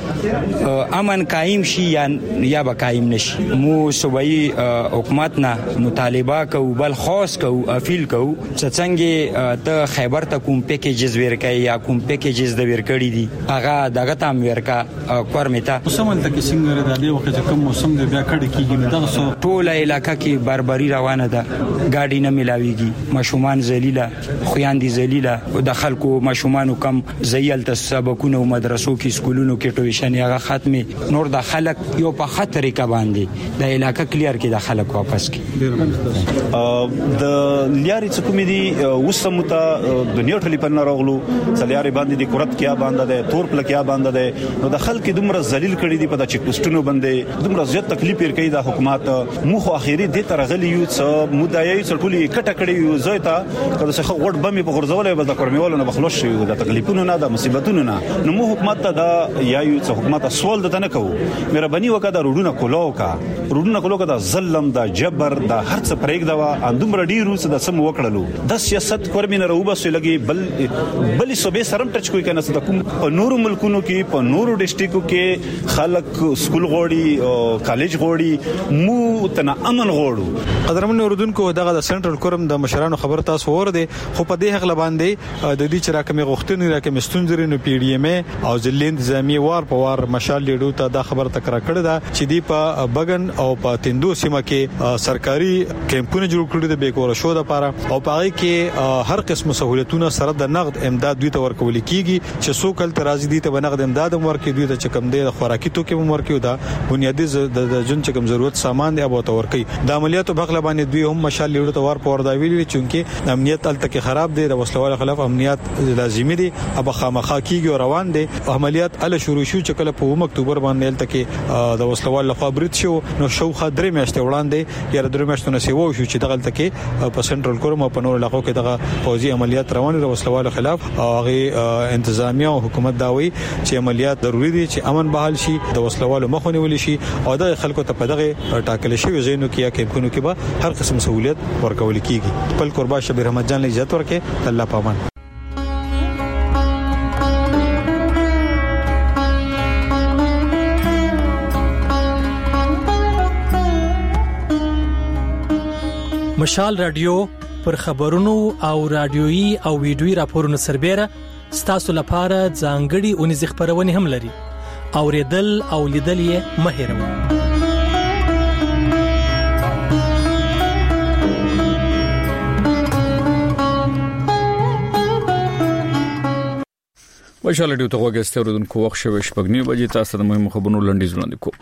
با امن قائم شي یا با قائم نشي مو صوبایي حکومت نه مطالبه کوو بل خاص کوو اپیل کوو چې څنګه ته خیبر ته کوم پیکیجز ورکای یا کوم پیکیجز د ورکړی دي هغه دغه تام ورکا کورمیتا موسم ته کې څنګه د دې وخت کوم موسم دی بیا کړي کیږي دغه سو ټول علاقې کې بربري روانه ده ګاډي نه ملاويږي مشومان ذلیلہ خوياندي ذلیلہ د خلکو مشومان کم زیل ته سبقونه او مدرسو کې سکولونو کې ټویشن هغه ختمه نور د خلک یو په خطر کې باندې د علاقې کلیر کې د خلک واپس کی د لیاري څه کوم دي وسمته د نیوټرلی پر راغلو سلیاري باندې د کورت کیا باندې ده تور پل کیا باندې ده نو د خلک دومره ذلیل کړي دي په د چیک پوسټونو باندې دومره زیات تکلیف ور کوي د حکومت مخ اخیری د ترغلی یو څه مدایي څټولي کټه کړي یو زویتا کله څه غوړ بمې په غرزولې به د کورمیولو نه بخلوش شي د تکلیفونو نه د مصیبتونو نه نو مو حکومت ته دا یا یو څه حکومت سوال د نه کوو مهرباني وکړه روډونه کولو کا د ظلم د جبر د هر څه پرېګ دوا اندومره ډیرو څه د سم وکړلو د سیاست کورمینه روبه سو لګي بل صوبې سرم ټچ کوي کنه د کوم په نورو ملکونو کې په نورو ډیسټریکو کې خلک سکول غوړي او کالج غوړي مو تنه امن غوړو قدرمن اوردونکو دغه د سنټرل کورم د مشرانو خبر تاسو ور دي خو په دې حق باندې د دې چې راکمه غوښتنې راکمه ستونزې نو پی ډی ام ای او ځلین ځامي وار په وار مشال لیډو ته دا خبر تکرار کړی دا چې دی په بغن او په تندو سیمه کې سرکاري کیمپونه جوړ کړی د بیکور شو د لپاره او پاره کې هر قسم سہولتونه سره د نقد امداد دوی ته ورکول کیږي چې څوک تل راځي دي ته نقد امداد ورکړي دوی ته کم دی د خوراکي توکي ورکړي دا بنیادی د جن چې کم ضرورت سامان دی ابو ته ورکړي د عملیاتو بغله باندې دوی هم مشال لیډو ته ور پور دا ویلي چې امنیت تل تک خراب دی د وسلوال خلاف امنیت لازمي دي اب خامخا کیږي روان دي عملیات ال شروع شو چې کله په اکتوبر باندې تل تک د وسلوال لخوا برید شو نو شوخه درې میاشتې وړاندې یا درې میاشتې نسیو شو چې دغه تلته کې په سنټرل کورم په نور علاقو کې دغه فوزي عملیات روان دي د وسلوال خلاف او هغه انتظامیه او حکومت داوي چې عملیات ضروری دي چې امن بحال شي د وسلوالو مخ ونیول شي او د خلکو ته په دغه ټاکل شوی زینو کې یا کېمپونو کې به هر قسم سہولت ورکول کیږي. خپل قربا شبیر احمد جان له عزت ورکه الله پامان. مشال رادیو پر خبرونو او رادیويي او ویډیويي راپورونو سربېره ستاسو لپاره ځانګړي اونیز خبرونه هم لري. اوریدل او لیدل یې مه هېروئ. مشال رادیو ته وګورئ اوردونکو وخت شوه شپږ بجې تاسو د مهمو خبرونو لنډیز وړاندې کوم.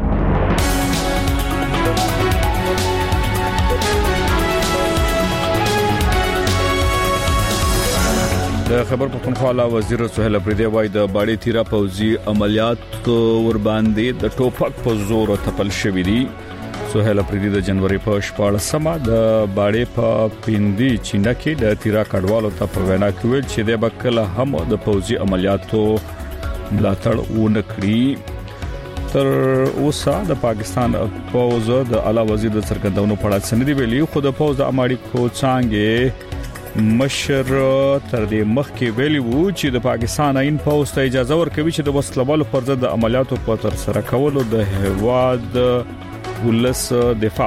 د خبر پښتونخوا لا وزیر سهیل اپریدی وایي د باړې تیرا پوځي عملیات ور باندې د ټوپک په زور تپل شوې دي. سهیل اپریدی د جنوري په 14مه د باړې په پیندي چینه کې د تیرا کډوالو ته په وینا کې ویل چې د بکله هم د پوځي عملیاتو ملاتړ ونکړي. تر اوسه د پاکستان پوځ د اعلی وزیر د څرګندونو په اړه سندې ویلي خو د پوځ د اماړیکو څنګه مشر تر دې مخکې ویلي وو چې د پاکستان عین پوځ ته اجازه ورکوي چې د وسلوالو پر ضد د عملیاتو په تر سره کولو د هواد ولس دفاع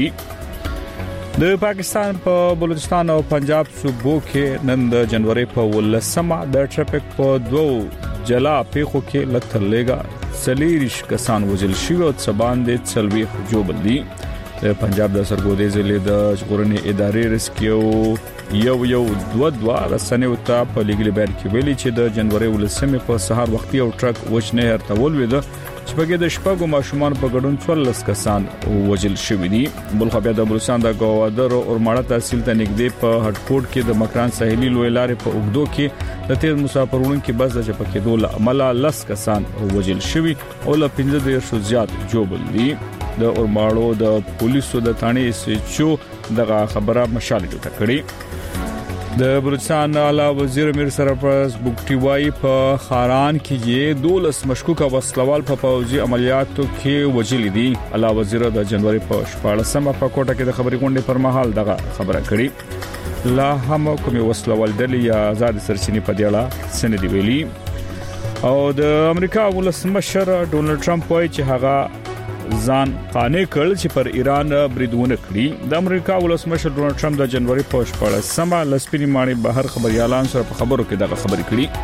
وکړي. د پاکستان په بلوچستان او پنجاب صوبو کې نن د جنوري په 18مه د ټریفیک په دوو جلا پیښو کې لکترلېګا سلیریش کسان وژل شوی او څباندې څلوي جوړ دي. د پنجاب د سرګودې ضلع د ژغورنې ادارې ریسکیو یو رسنیو ته په لیګل بیان کې ویلي چې د جنوري 18مه په سهار وختي او ټرک وښنه هرتول وید چې په کې د شپږو ماشومان په ګډون 14 کسان وژل شوی دي. بل خو بیا د بلوچستان د ګوادر او اورماړه تحصیل ته نږدې په هټکوټ کې د مکران ساحلي لوی لارې په اوګدو کې د تیز مسافرونکو کې بس د چپکې دوله عمله 10 کسان وژل شوی او ل 15 زیات جوړ دي. د اورماړو د پولیسو د ثاني سچو دغه خبره مشالې ټکړي. د بلوچستان اعلی وزیر امیر سرپرست بوکټي وايي په خاران کې 12 مشکوک وسلوال په پوځي عملیاتو کې وژل دي. اعلی وزیر د جنوري په 14مه په کوټه کې د خبري غونډې پر مهال دغه خبره کړې. لا هم کومي وسلوال ډلې یا آزاد سرچینې په دی اړه سندې ویلي او د امریکا ولسمشر ډونلډ ټرمپ وايي چې هغه ځان قانع کړ چې پر ایران بریدونه کړي. د امریکا ولسمشر ډونلډ ټرمپ د جنوري په 14مه لسپینی مانی بهر خبريالان سره په خبرو کې دغه خبرې کړي.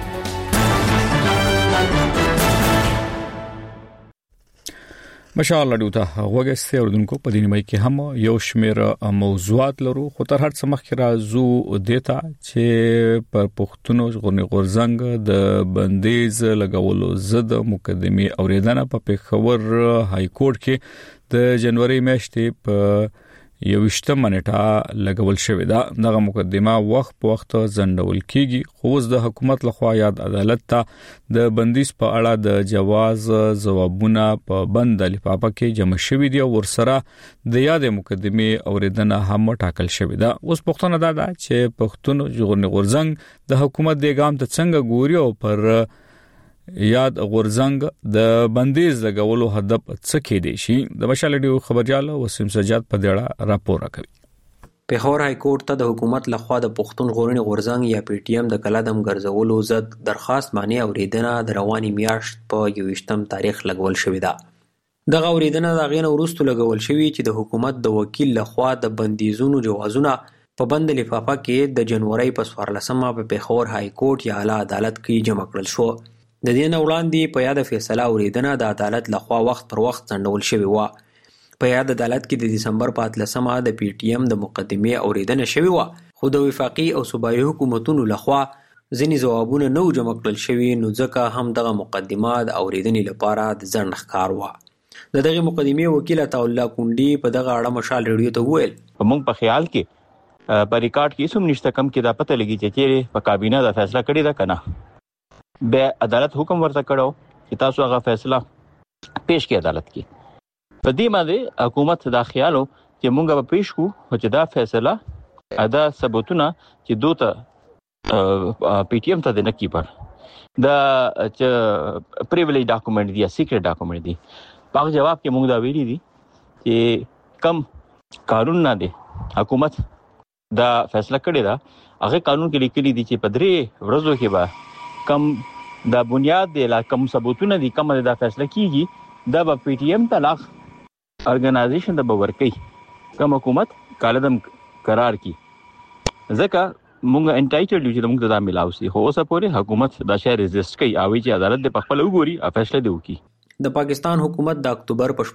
مشال رادیو ته وګورئ اوردونکو په دې نیمه کې هم یو شمېر موضوعات لرو خو تر هر څه مخکې راځو دیتا چې پر پښتونو ژغورنې غورځنګ د بندیز لګولو ضد مقدمه اوریدنه په پیښور های کورټ کې د جنوري میاشتې په 21 منټه لګول شوې ده. دغه مقدمه وخت په وخت ځندول کیږي خو اوس د حکومت لخوا یاد عدالت ته د بندیز په اړه د جواز ځوابونه په بند لفافه کې جمع شوې دي او ورسره د یاد مقدمه اوریدنه هم ټاکل شوې ده. اوس پښتون دا ده چې پښتون ژغورنې غورځنګ د حکومت د ګام ته څنګه ګوري او پر یاد غورځنګ د بندیز لګولو هدف څه کې دي شي. د مشال رادیو خبريال وسیم سجاد په دړه راپور راکوي. پیښور های کورټ ته د حکومت لخوا د پښتون ژغورنې غورځنګ یا پی ټی ایم د کلادم ګرځولو ضد درخواست معنی اوریدنه د رواني میاشت په 21م تاریخ لګول شوې ده. دغه اوریدنه د غین ورستو لګول شوې چې د حکومت د وکیل لخوا د بندیزونو جوازونه په بند لفافه کې د جنوري په 14مه په پیښور های کورټ یا اعلی عدالت کې جمع کړل شو. د دې نه وړاندې په یاد فیصله اوریدنه د عدالت لخوا وخت پر وخت ځنډول شوې و. په یاد عدالت کې د دسمبر په 13مه د پی ټی ایم د مقدمه اوریدنه شوې و خو د وفاقي او صوبایي حکومتونو لخوا ځینې ځوابونه نو جمع کړل شوې نو ځکه هم دغه مقدمه د اوریدنې لپاره د ځنډ ښکار و. د دغه مقدمه وکیل عطاالله کونډي په دغه اړه مشال رادیو ته وویل موږ په خیال کې په ریکارډ کې سم نشته کم کې دا پته لګي چې چیرې په کابینه دا فیصله کړې ده کنه به عدالت حکم ورته کړو چې تاسو هغه فیصله پیش کې عدالت کې. په دې باندې حکومت دا خیالو چې مونږ به پیش کو چې دا فیصله ادا ثبوتونه چې دوته پی ټی ایم ته نه کی پر دا چې پریویلیج ډاکومنٹ دی یا سیکریټ ډاکومنٹ دی. په جواب کې مونږ دا ویلي دي چې کم قانون نه دی حکومت دا فیصله کړی دا هغه قانون کې لیکلي دي چې په 3 ورځو کې به کم دا بنیاد دی لا کم ثبوتونه دي کم دا فیصله کیږي دا به پی ټی ایم طلاق ارګنایزیشن د باور کوي کوم حکومت کالدم قرار کی ځکه مونږ انټایټل یو چې موږ ته دا ملاوي خو اوسه پورې حکومت دا شی ریزیست کوي او چې عدالت د خپل وګوري او فیصله دی وکړي. د پاکستان حکومت د اکتوبر په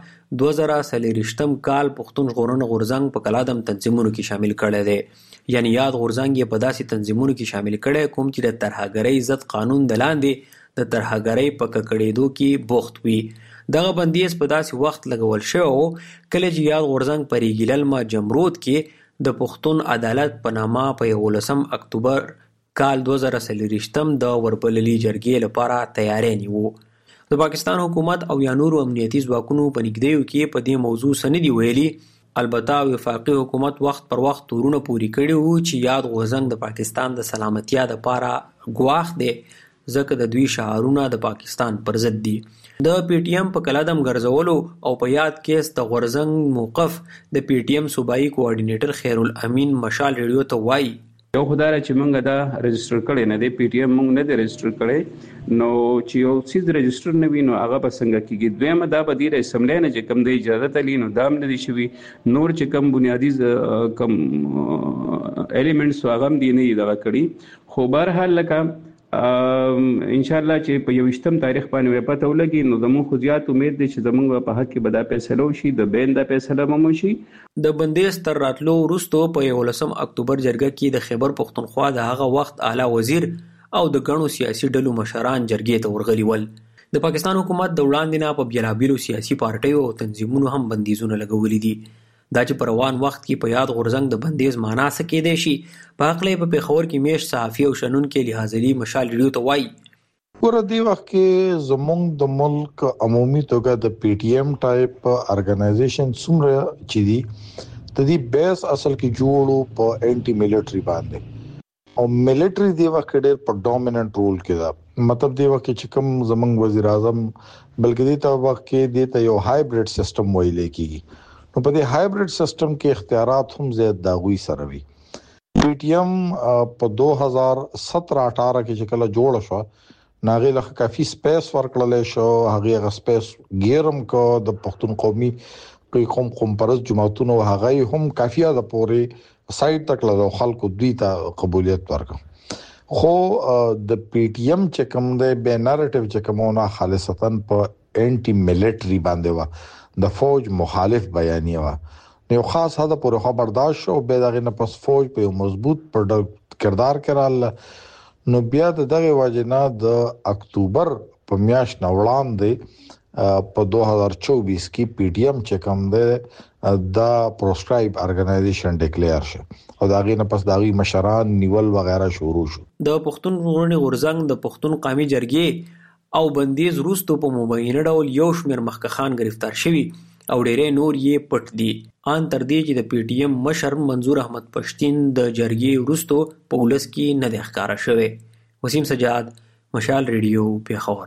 2023 کال پښتون ژغورنې غورځنګ په کلادم تنظیمونو کې شامل کړي دي. یعنی یاد غورځنګ یې په داسې تنظیمونو کې شامل کړي کوم چې د ترهګرۍ ضد قانون د لاندې د ترهګرۍ په ککړېدو کې بوخت وي. دغه بندیز په داسې وخت لګول شوی کله چې یاد غورځنګ په ریګیلل ما جمرود کې د پښتون عدالت په نامه په 11 اکتوبر کال 2023 د ورپللي جرګې لپاره تیاری نیو. د پاکستان حکومت او یا نورو امنیتي ځواکونو په نږدېو کې په دې موضوع سندې ویلي. البته وفاقي حکومت وخت پر وخت تورونه پوری کړي وو چې یاد غورځنګ د پاکستان د سلامتیا لپاره ګواښ دی ځکه د دوی شعارونه د پاکستان پر ضد دي. د پی ټی ایم په کلادم ګرځولو او په یاد کیس د غورځنګ موقف د پی ټی ایم صوبایي کوارډینیټر خیرالامین مشال ریډیو ته وایي یو خدای چې مونږ دا رجستر کړی نه دی پی ټی ایم مونږ نه دی رجستر کړی نو چې یو چیز رجستر نه وي نو هغه به څنګه کیږي. دویمه دا به دی اسمبلی نه چې کوم د اجازه تلی نو دام نه دي شوی نور چې کوم بنیادی کوم الیمنټس هغه هم دی نه دغه کړی. خو بهر حال لکه ان شاء الله چې په 21 تاریخ باندې پته ولګي نو زموږ خو زیات امید دي چې زموږ په حق کې به دا فیصله وشي د بین دا فیصله مو شي. د بندیز تر راتلو وروسته په 11 اکتوبر جرګه کې د خیبر پښتونخوا د هغه وخت اعلی وزیر او د ګڼو سیاسي ډلو مشران جرګې ته ورغلي ول. د پاکستان حکومت د وړاندې نه په بیلابیلو سیاسي پارټیو او تنظیمونو هم بندیزونه لګولي دي. دا چې په روان وخت کې په یاد غورځنګ د بندیز معنا څه کېدای شي په حقله په پیښور کې میش صحافي او شنن کې لحاظري مشال ریډیو ته وایي ور دی وخت کې زمونږ د ملک عمومي توګه د پی ټی ایم ټایپ ارګنایزیشن څومره چې دي د دې بیس اصل کې جوړو په انټي ملټري باندې او ملټري دی وخت ډېر په ډومیننٹ رول کې دا مطلب دی وخت چې کوم زمونږ وزیر اعظم بلکې د وخت کې د یو هایبرید سیستم ویل کېږي نو په دې هایبرید سیستم کې اختیارات هم زیات داغوي سره وي. پی ټی ایم په 2017-18 کې چې کله جوړ شو ناغه له کافي سپیس ورکړل شو هغه سپیس ګیرم کو د پښتون قومي قوم پرز جماعتونو هغه هم کافیه د پوري سایت تک له خلکو دوی ته قبولیت ورکړ. خو د پی ټی ایم چې کوم د به نریټیو چې کومه خالصتا په انټي ملټري باندې و د فوج مخالف بیانیه و نو خاص هدا پر خبرداشت او به دغه نه پس فوج په مضبوط پر کردار کړل نو بیا دغه واجنه د اکتوبر په میاشت نو وړاندې په 2024 کې پی ټی ایم چې کوم د پروسکرایب ارګنایزیشن ډیکلیئر شو او دغه نه پس دغه مشران نیول وغیرہ شروع شو. د پښتون ژغورنې غورځنګ د پښتون قومي جرګې او بندیز روستو په مبینه ډول یو شمېر مخکخان گرفتار شوي او ډېرې نور یې پټ دي. ان تر دې چې د پی ټی ایم مشر منظور احمد پښتين د جرګې روستو په ولس کې نه د ښکارا شوی. وسیم سجاد مشال ریډیو پیښور.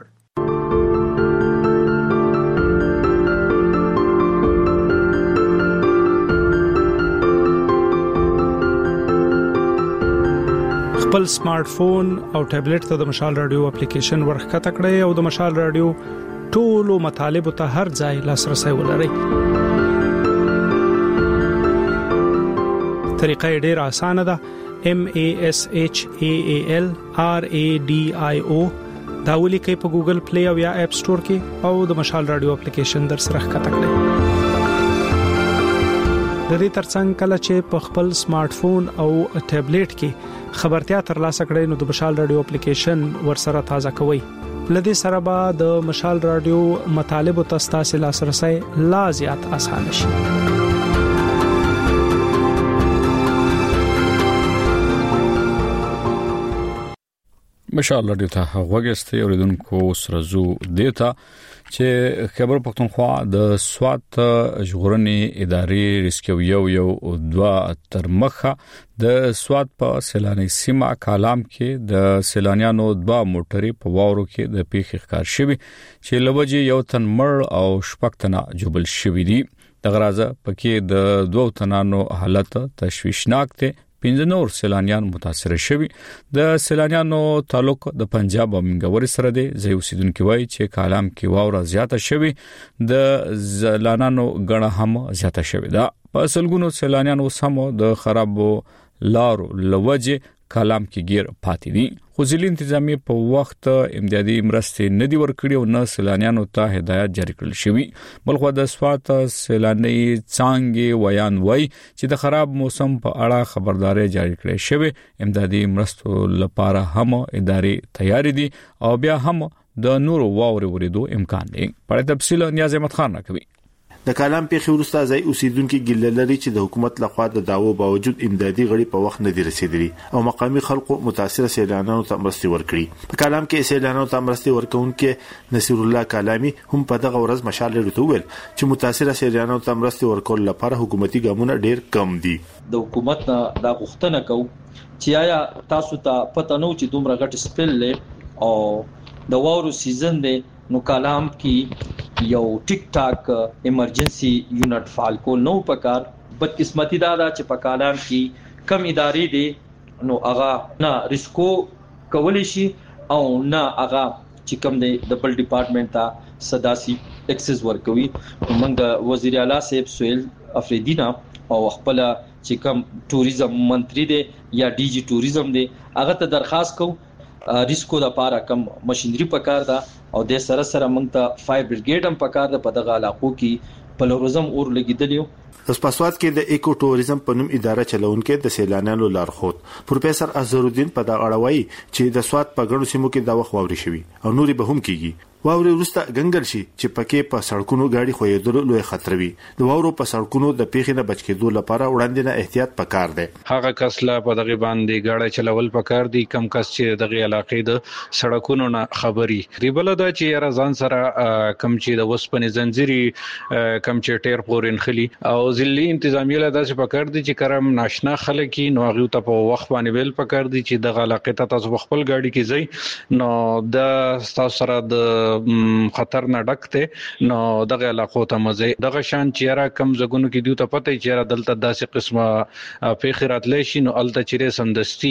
خپل سمارټ فون او ټابلیټ ته د مشال رادیو اپلیکیشن ورخکته کړئ او د مشال رادیو ټولو مطالبه ته هر ځای لاسرسي ولرئ. طریقه ډېره اسانه ده. MASHAALRADIO دا ولیکئ په ګوګل پلی او یا اپ سٹور کې او د مشال رادیو اپلیکیشن در سره ښکته کړئ. د دې ترڅنګ کله چې په خپل سمارټ فون او ټابلیټ کې خبرتیا ترلاسه کړئ نو د مشال رادیو اپلیکیشن ورسره تازه کوئ. لدې سره به د مشال رادیو مطالب او تاسو لاسرسي لا زیات اسانه شي. مشال رادیو ته وګستې اوریدونکو سرزو دیتا چې خبر پښتونخوا د سوات ژغورنې ادارې ریسکیو یو تر مخه د سوات په سیلاني سیمه کالام کې د سیلانیانو 2 موټرې په واورو کې د پیښې ښکار شوی چې لوجه یو تن مړ او شپږ جوبل شوی دي د غرازه پکې د 2 تنانو حالت تشویشناک دی 15 نور سیلانیان متاثر شوي د سیلانیانو تعلق د پنجاب او منګوري سره دی زه اوسیدونکو وای چې کالام کې واوره زیاته شوي د زلانانو غړه هم زیاته شوي دا په سلګونو سیلانیان وسمو د خرابو لارو لوجه کالام کې گیر پاتې دي خو ځلې انتظامی په وخت امدادي مرستې نه دی ورکړي او نه سیلانیانو ته هدایت جاری کړل شوی بلخو د سوات سیلاني څنګه ویان وای چې د خراب موسم په اړه خبرداري جاری کړې شوی امدادي مرستو لپاره هم ادارې تیار دي او بیا هم د نورو واوري ورېدو امکان دی په تفصیل نیاز احمد خان راکوي د کالام په خورستا ځای اوسیدونکو ګیله لري چې د حکومت لخوا د داوو باوجود امدادي غړي په وخت نه دي رسیدلي او مقامي خلکو متاثر سیلانیانو ته مرستې ورکړي په کالام کې سیلانیانو ته مرستې ورکونکو نصیر الله کالامي هم په دغه ورځ مشال لري ویل چې متاثر سیلانیانو ته مرستې ورکول لپاره حکومتي ګامونه ډیر کم دي د حکومت نه دا غوښتنه کوي چې آیا تاسو ته پته نو چې دومره غټ سپیل له او د واورو سیزن دی نو کالام کې یو ټیک ټاک ایمرجنسي یونټ فعال کول نو پکار بدقسمتي دا چې په کالام کې کم ادارې دي نو هغه نه ریسکو کولی شي او نه هغه چې کم دی د بل ډپارټمنټ ته صداسي ایکسس ورکوي موږ د وزیر اعلی صاحب سہیل افریدی او خپل چې کم ټوریزم منتری دی یا ډي جی ټوریزم دی هغه ته درخواست کوو ریسکو د پاره کم ماشينري پکار دا او د سره سره موږ ته فایر بریګیډ هم پکار ده په دغه علاقو کې پلورزم اور لګیدلیو د سپاسوات کې د ایکو ټوریزم په نوم اداره چلونکو د سیلانیانو لارښود پروفیسور اظهرالدین په دا اړه وایي چې د سوات په ګڼو سیمو کې دا وخت واوري شوی او نوري به هم کیږي واوري ورسته ګنګل شي چې پکې په سړکونو گاډي خوېدل لوی خطر وي د واورو په سړکونو د پیښې نه بچ کېدو لپاره وړاندې نه احتیاط پکار دی هغه کس لا په دغه باندې گاډي چلول پکار دي کم کس چې دغه علاقې د سړکونو نه خبري ریبل دا چې رضان سره کم چې د وسپنې زنجيري کم چې ټیر پورین خلی او ځلې انتظامیه له داسې پکار دي چې کرم ناشنا خلک نو هغه ته په وخت باندې ویل پکار دي چې دغه علاقې ته تاسو خپل گاډي کې ځئ نو د تاسو سره د خطر نه ډکته نو دغه علاقو ته مزه دغه شان چیرې کم زګونو کې دیو ته پته چیرې دلته داسې قسمه فخرات لشي نو الته چیرې سمدستي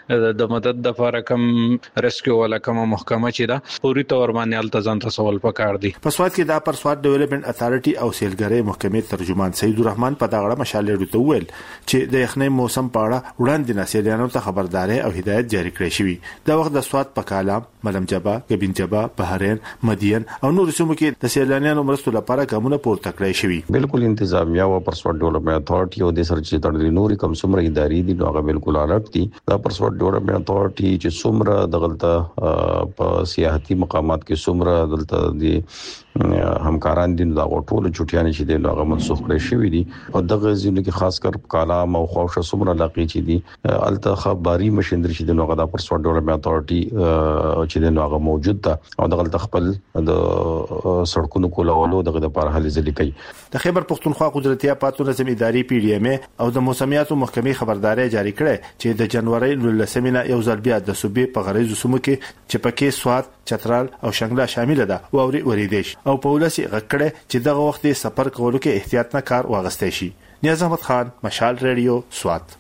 د مدد د لپاره کم ریسکیو ولا کم محکمه چې دا پوری تور باندې الته ځان ته سوال پکار دي په سواد کې دا پر سواد ډیولپمنٹ اتھارټي او سیلګری محکمې ترجمان سید الرحمن په دا غړه مشال لري ویل چې د یخنۍ موسم په اړه وړاندې نسیانو ته خبرداري او هدایت جاری کړی شوی دا وخت د سواد په کالام ملم جبا کبین جبا بحرین مدین او نور سیمو کې د سیلانیانو مرستو لپاره کومه پورته کړی شوی بالکل انتظامیه او پرسواد ډیولپمنٹ اتھارټي او د سرچ تړلې نوري کوم څومره ادارې دي نو هغه بالکل الګ دي دا پرسواد ډیولپمنٹ اتھارټي چې څومره دغلطه په سیاحتي مقامات کې څومره دلته دي همکاران دي دا ټول چټیان چې دي هغه منسوخ کړی شوی دي او دغه ځینو کې خاص کر کالام او خوشه څومره علاقې چې دي الته خبري مشندري چې دغه دا پرسواد ډیولپمنٹ اتھارټي چې دغه هغه موجود ده او دغه خپل د سړکونو کولولو دغه لپاره هلي ځلې کوي د خیبر پښتونخوا قدرتي اپاتو نظم اداري پی ډي ام او د موسمیاتو محکمې خبرداري جاری کړه چې د جنوري 19 یو ځل بیا د صوبې په غریزو سمو کې چې پکې سواد چترال او شنګلا شامل ده واوري وریدش او په ولسی غکړه چې دغه وخت سفر کولو کې احتیاط نه کار واغستې شي نیاز احمد خان مشال ریډیو سوات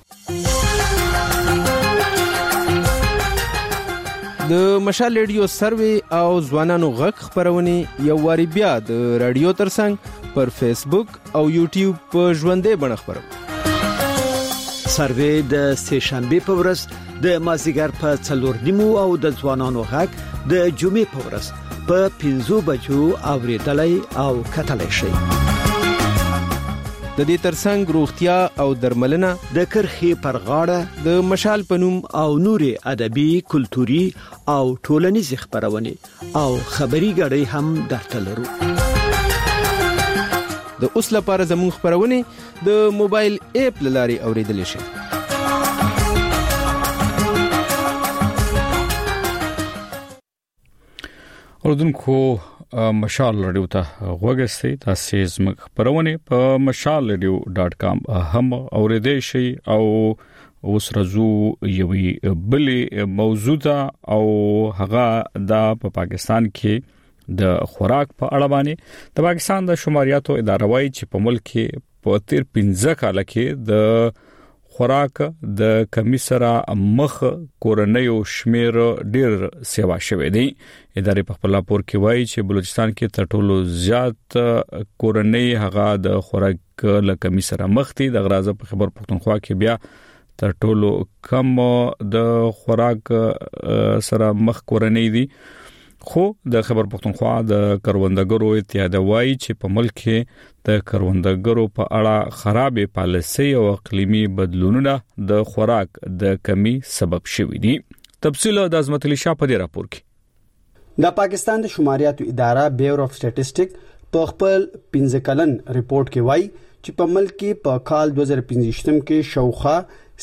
د مشال ریډیو سروي او ځوانانو غږ خبرونه یو واری بیا د رادیو ترڅنګ پر فیسبوک او یوټیوب په ژوندې بڼه خبرو سروي د سه شنبه په ورځ د مازیګر په 4:30 او د ځوانانو غږ د جمعې په ورځ په 5 بجو اوریدلای او کتلای شي د دې ترڅنګ روغتیا او درملنه د کرخي پر غاړه د مشال پنوم او نوري ادبي کلتوري او ټولنیز خبرونه او خبري غړي هم درته لرو د اوس لپاره زموږ خبرونه د موبایل اپ لاري اوریدل شي اوردونکو مشال رادیو ته وګورئ تاسو زموږ خبرونه په mashalradio.com هم اوریدئ شئ او اوس راځو یوې بلې موضوع ته او هغه د پاکستان کې د خوراک په اړه باندې د پاکستان د شماریاتو اداره وايي چې په ملک کې په تیر 15 کال کې د خوراک د کمی سره مخ کورنیو شمیر ډیر سیوا شوه دی. ادارې په خپل راپور کې وایي چې بلوچستان کې تر ټولو زیات کورنۍ هغه د خوراک له کمی سره مخ دي. د غرازه په خبر پښتونخوا کې بیا تر ټولو کم د خوراک سره مخ کورنۍ دي. خو د خبر پښتونخوا د کروندګرو اتحاد وایي چې په ملک کې د کروندګرو په اړه خرابې پالیسي او اقلیمي بدلونونه د خوراک د کمی سبب شوي دي. تفصیل د عظمت علي شاه په دې راپور کې. د پاکستان د شماریاتو اداره بیور اف سټټیسټیک په خپل 15 کلن ریپورت کې وایي چې په ملک کې په کال 2015 کې شاوخوا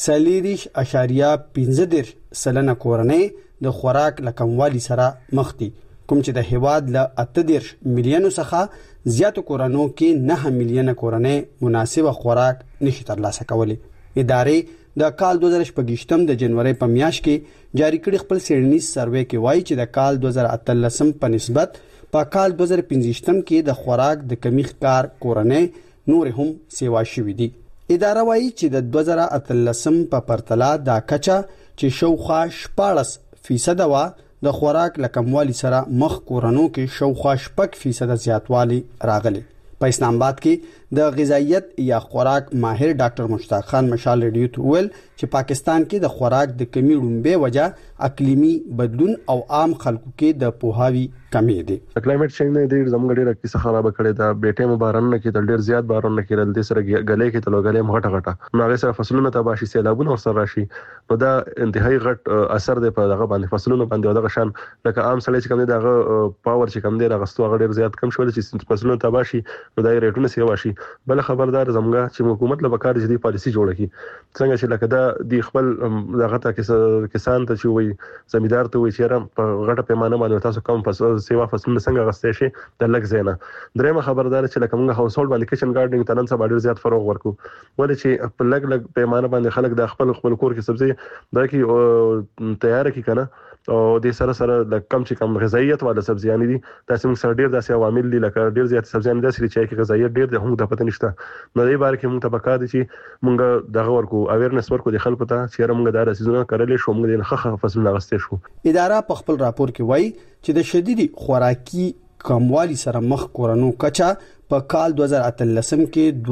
4.15% کورنۍ د خوراک لکموالي سره مخ دي، کوم چې د هیواد له 38 میلیونو څخه زیاتو کورنو کې 9 میلیونه کورنۍ مناسبه خوراک نشي ترلاسه کولی. ادارې د کال 2018 د جنوري په میاشت کې جاری کړي خپل سیډنیز سروې کې وایي چې د کال 2013 په نسبت په کال 2015 کې د خوراک د کمی ښکار کورنۍ نور هم سیوا شوي دي. اداره وایي چې د 2013 په پرتله دا کچه چې شاوخوا 14% وا د خوراک لکموالي سره مخ کورنو کې شاوخوا 6% زیاتوالی راغلی. په اسلام آباد کې د غذایت یا خوراک ماهر ډاکټر مشتاق خان مشال ریډیو ته ویل چې پاکستان کې د خوراک د کمی لومبه وجہ اقلیمی بدلون او عام خلکو کې د پوهاوی کمی دي. کلایمټ چینج نه دی زموږ ډیره کیسه خراب کړي دا بیٹه مبارن نه کې ډیر زیات بارون نه کېدل د سره غلې کې تلو غلې مغټه غټه نو هغه سره فصلونه تباشي سیلابونه ور سره راشي نو دا انتهایی غټ اثر دی په دغه باندې فصلونه باندې دغه شان لکه عام سړی چې کوم دی دغه پاور چې کوم دی راغستو هغه ډیر زیات کم شول چې فصلونه تباشي نو دا ریټونه سیوا شي. بل خبردار زموږ چې حکومت له وکړ چې دی پالیسی جوړه کی څنګه چې لکه دا دی خپل دغه ته کسان ته چې وي زمیدار ته وي چې په غټه پیمانه باندې تاسو کوم فصل سیوا فصلونه څنګه غستې شي د لک زینا. درېمه خبردار چې لکه موږ هاوس هولډ باندې کچن ګارډنینګ تنن سره ډیر زیات فروغ ورکو ولې چې په لګ پیمانه باندې خلک د خپل کور کې سبزی دا کی تیار کی کنه او د سره د کم چې کم غذایت والا سبزیان دي تاسو موږ سره ډیر داسې عوامل دي لکه ډیر زیات سبزیان دي چې غذایت ډیر د هم د پته نشته نو دې باره کې موږ ته پکار دي چې موږ دغه ورکو اویرنس ورکو د خلکو ته چې موږ دا رسیدونه کړلې شو موږ د خخه فصل غستې شو. اداره په خپل راپور کې وایي چې د شدیدي خوراکي کموالي سره مخ کورنو کچا په کال 2013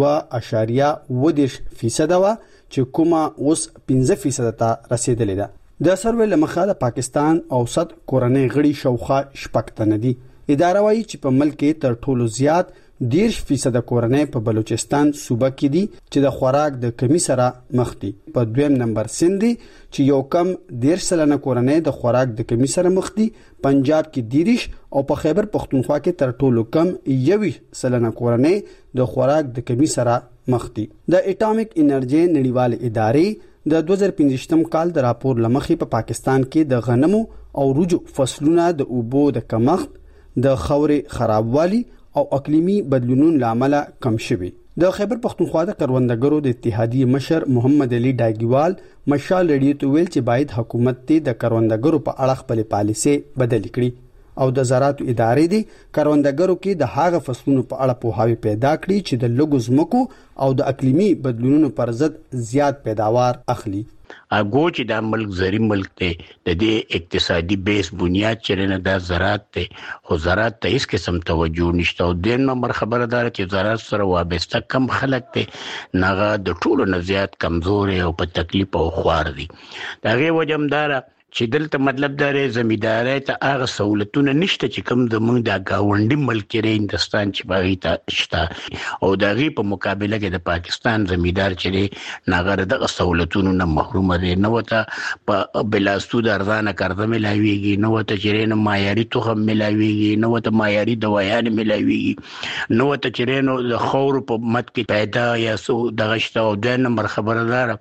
کې 2.8% وا چې کومه اوس 15% ته رسیدلې ده. د سروې لمخه د پاکستان اوسط کورنۍ غړي شاوخوا 6 دي. اداره وایي چې په ملک کې تر ټولو زیات 10% کورنۍ په بلوچستان صوبه کې دي چې د خوراک د کمی سره مخ دي. په دویم نمبر سند دي چې یو کم 10% کورنۍ د خوراک د کمی سره مخ دي. پنجاب کې 10 او په خیبر پښتونخوا کې تر ټولو کم 1% کورنۍ د خوراک د کمی سره مخ دي. د اټامیک انرژي نړیوال ادارې د 2015 کال د راپور لمخې په پاکستان کې د غنمو او وریجو فصلونه د اوبو د کمښت، د خاورې خرابوالي او اقلیمي بدلونونو لامل کم شوي. د خیبر پښتونخوا د کروندګرو د اتحادیې مشر محمد علي ډاګیوال مشال ریډیو ته ویل چې باید حکومت د کروندګرو په اړه خپل پالیسي بدل کړي او د زراعت ادارې دي کروندګرو کې د هغه فصلونو په اړه پوهاوی پیدا کړي چې د لږو ځمکو او د اقلیمي بدلونونو پر ضد زیات پیداوار اخلي. اګو چې د ملک زری ملک ته د دې اقتصادي بیس بنیاد چرنه د زراعت ته خو زراعت ته هیڅ قسم توجه نشته او د نمبر خبردار چې زراعت سره وابسته کم خلک ته نغه د ټولو نه زیات کمزوري او په تکلیف او خوار دي. دغه وجمدار چې دلته مطلب دا زمینداري ته هغه سہولتونه نشته چې کوم د موږ د گاونډي ملک کې هندستان چې باغی ته شته او دغه په مقابله کې د پاکستان زمیندار چې ناغره د سہولتونو نه محروم دي. نو ته په بلاستو د ارزانه قرضه ملاويږي، نو ته چې نه معیاري تخم ملاويږي، نو ته معیاري دوايان ملاويږي، نو ته چې نه د خور په مت کې پیدا یا سو دغه شته او د نمبر خبردار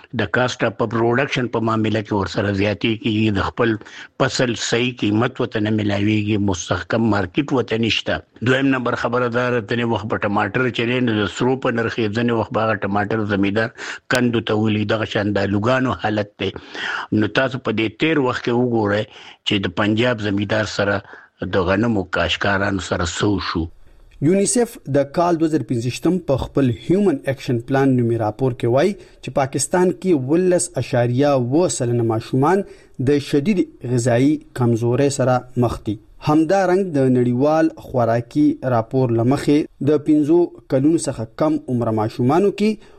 د کاست اپ پروډکشن په معاملې کې ورسره زیاتی کیږي د خپل فصل صحیح قیمت وته نه ملاويږي مستحکم مارکیټ وته نشته دویم نمبر خبردار ته وخت په ټماټر چرین د سرو په نرخ ځنه وخت باغ ټماټر زمیدار کندو ته ولې دغه شان د لوګانو حالت ته نو تاسو په دې تیر وخت کې وګورئ چې د پنجاب زمیدار سره د غنمو کاشکارانو سره سو شو یونیسف د کال 2015 په خپل هیومن اکشن پلان نومي راپور کې وایي چې پاکستان کې 18.9% ماشومان د شدید غذایی کمزورۍ سره مخ دي همدا رنګ د نړیوال خوراکي راپور لمخې د 15 کلونو څخه کم عمر ماشومانو کې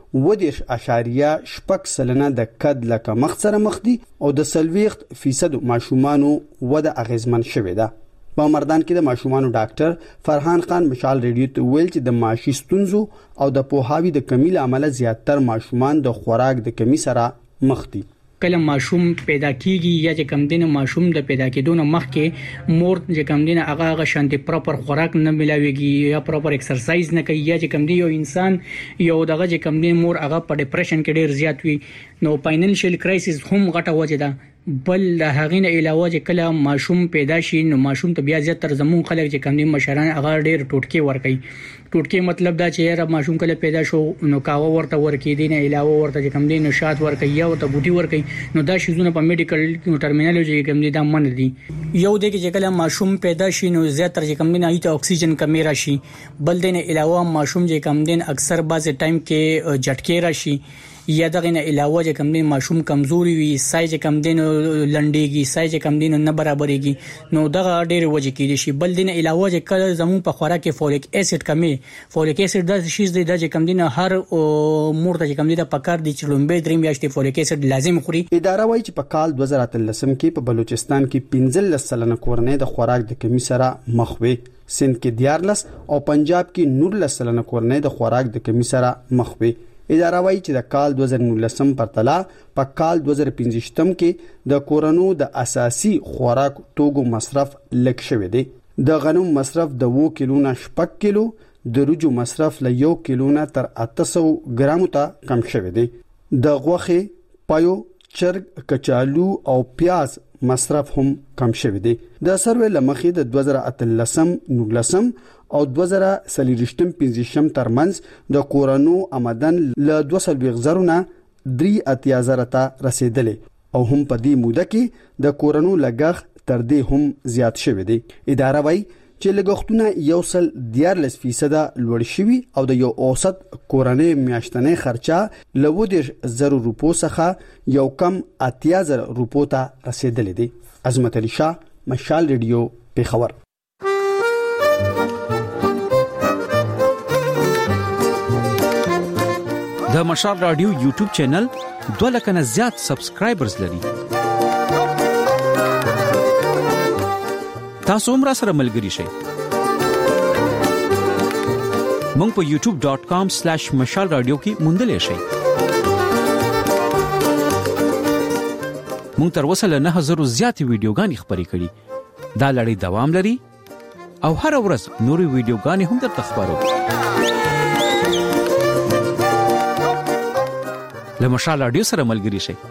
10.6% د قد لکه مخ سره مخ دي او د 40% ماشومانو وده اغیزمن شوې ده په مردان کې د ماشومانو ډاکټر فرحان خان مشال ریډیو ته ویل چې د معاشي ستونزو او د پوهاوي د کمی له امله زیاتره ماشومان د خوراک د کمی سره مخ دي کله ماشوم پیدا کیږي یا چې کم دینه ماشوم د پیدا کېدو نه مخکې مور چې کم دینه هغه شانتي پراپر خوراک نه ملاويږي یا پراپر ایکسرسایز نه کوي یا چې کم دی یو انسان یو دغه چې کم دین مور هغه په ډیپریشن کې ډیر زیات وي نو فاینانشل کرایسس هم غټه وجه ده بل د هغې نه علاوه چې کله ماشوم پیدا شي نو ماشوم ته بیا زیات تر زمون خلک چې کم دي مشران هغه ډیر ټوټکي ورکي ټوټکي مطلب دا چې یاره ماشوم کله پیدا شو نو کاوه ورته ورکې دي نه علاوه ورته چې کم دي نشاط ورکي یا ورته بوټي ورکي نو دا شیزونه په میډیکل ټرمینالوژي کې کم دي دا من دي یو د کې چې کله ماشوم پیدا شي نو زیات تر چې کم دي نه ایت اکسیجن کمی راشي بل دین علاوه ماشوم چې کم دي اکثر بعض ټایم کې جټکي راشي یا دغه نه علاوه چې کم دین ماشوم کمزوري وي سایز کم دین لنډيږي سایز کم دین نه برابرېږي نو دغه ډېر وجه کېږي شي بل دین علاوه چې کله زمون په خوراک کې فولیک اسید کمی فولیک اسید د شیز دی چې کم دین هر مور ته چې کم دین په کار دي چې لومبه دریم یاشتې فولیک اسید لازم خوري اداره وایي چې په کال 2013 کې په بلوچستان کې 15% کورنۍ د خوراک د کمی سره مخ وي سند کې 14 او پنجاب کې 19% کورنۍ د خوراک د کمی سره مخ وي اداره وایي چې د کال 2019 پرتله په کال 2015 کې د کورونو د اساسي خوراک توکو مصرف لږ شوی دی د غنم مصرف د 2 کیلو نه 6 کیلو د رجو مصرف له 1 کیلو نه تر 800 ګرامو ته کم شوی دی د غوښې پایو چرګ کچالو او پیاز مصرف هم کم شوی دی د سروې لمخې د 2013 19 او 2015 ترمنځ د کورونو آمدن له 200,000 نه 3,000 ته رسیدلې او هم په دې موده کې د کورونو لګښت تر دې هم زیات شوی دی اداره وایي چې لګښتونه 14% لوړ شوي او د یو اوسط کورنۍ میاشتنۍ خرچه له 10,000 روپو څخه یو کم 8,000 روپو ته رسیدلې دی عظمت علي شاه مشال ریډیو پیښور د مشال رادیو یوټیوب چینل 2 لک نه زیات سبسکرایبرز لري تاسو هم را سره ملګری شئ مونږ په youtube.com/mashalradio کې موندلې شئ مونږ تر اوسه له 9000 زیات ویډیوګانې خبرې کړې دا لړۍ دوام لري او هر ورځ نوري ویډیوګانې هم درته خبرو له مشال رادیو سره ملګری شئ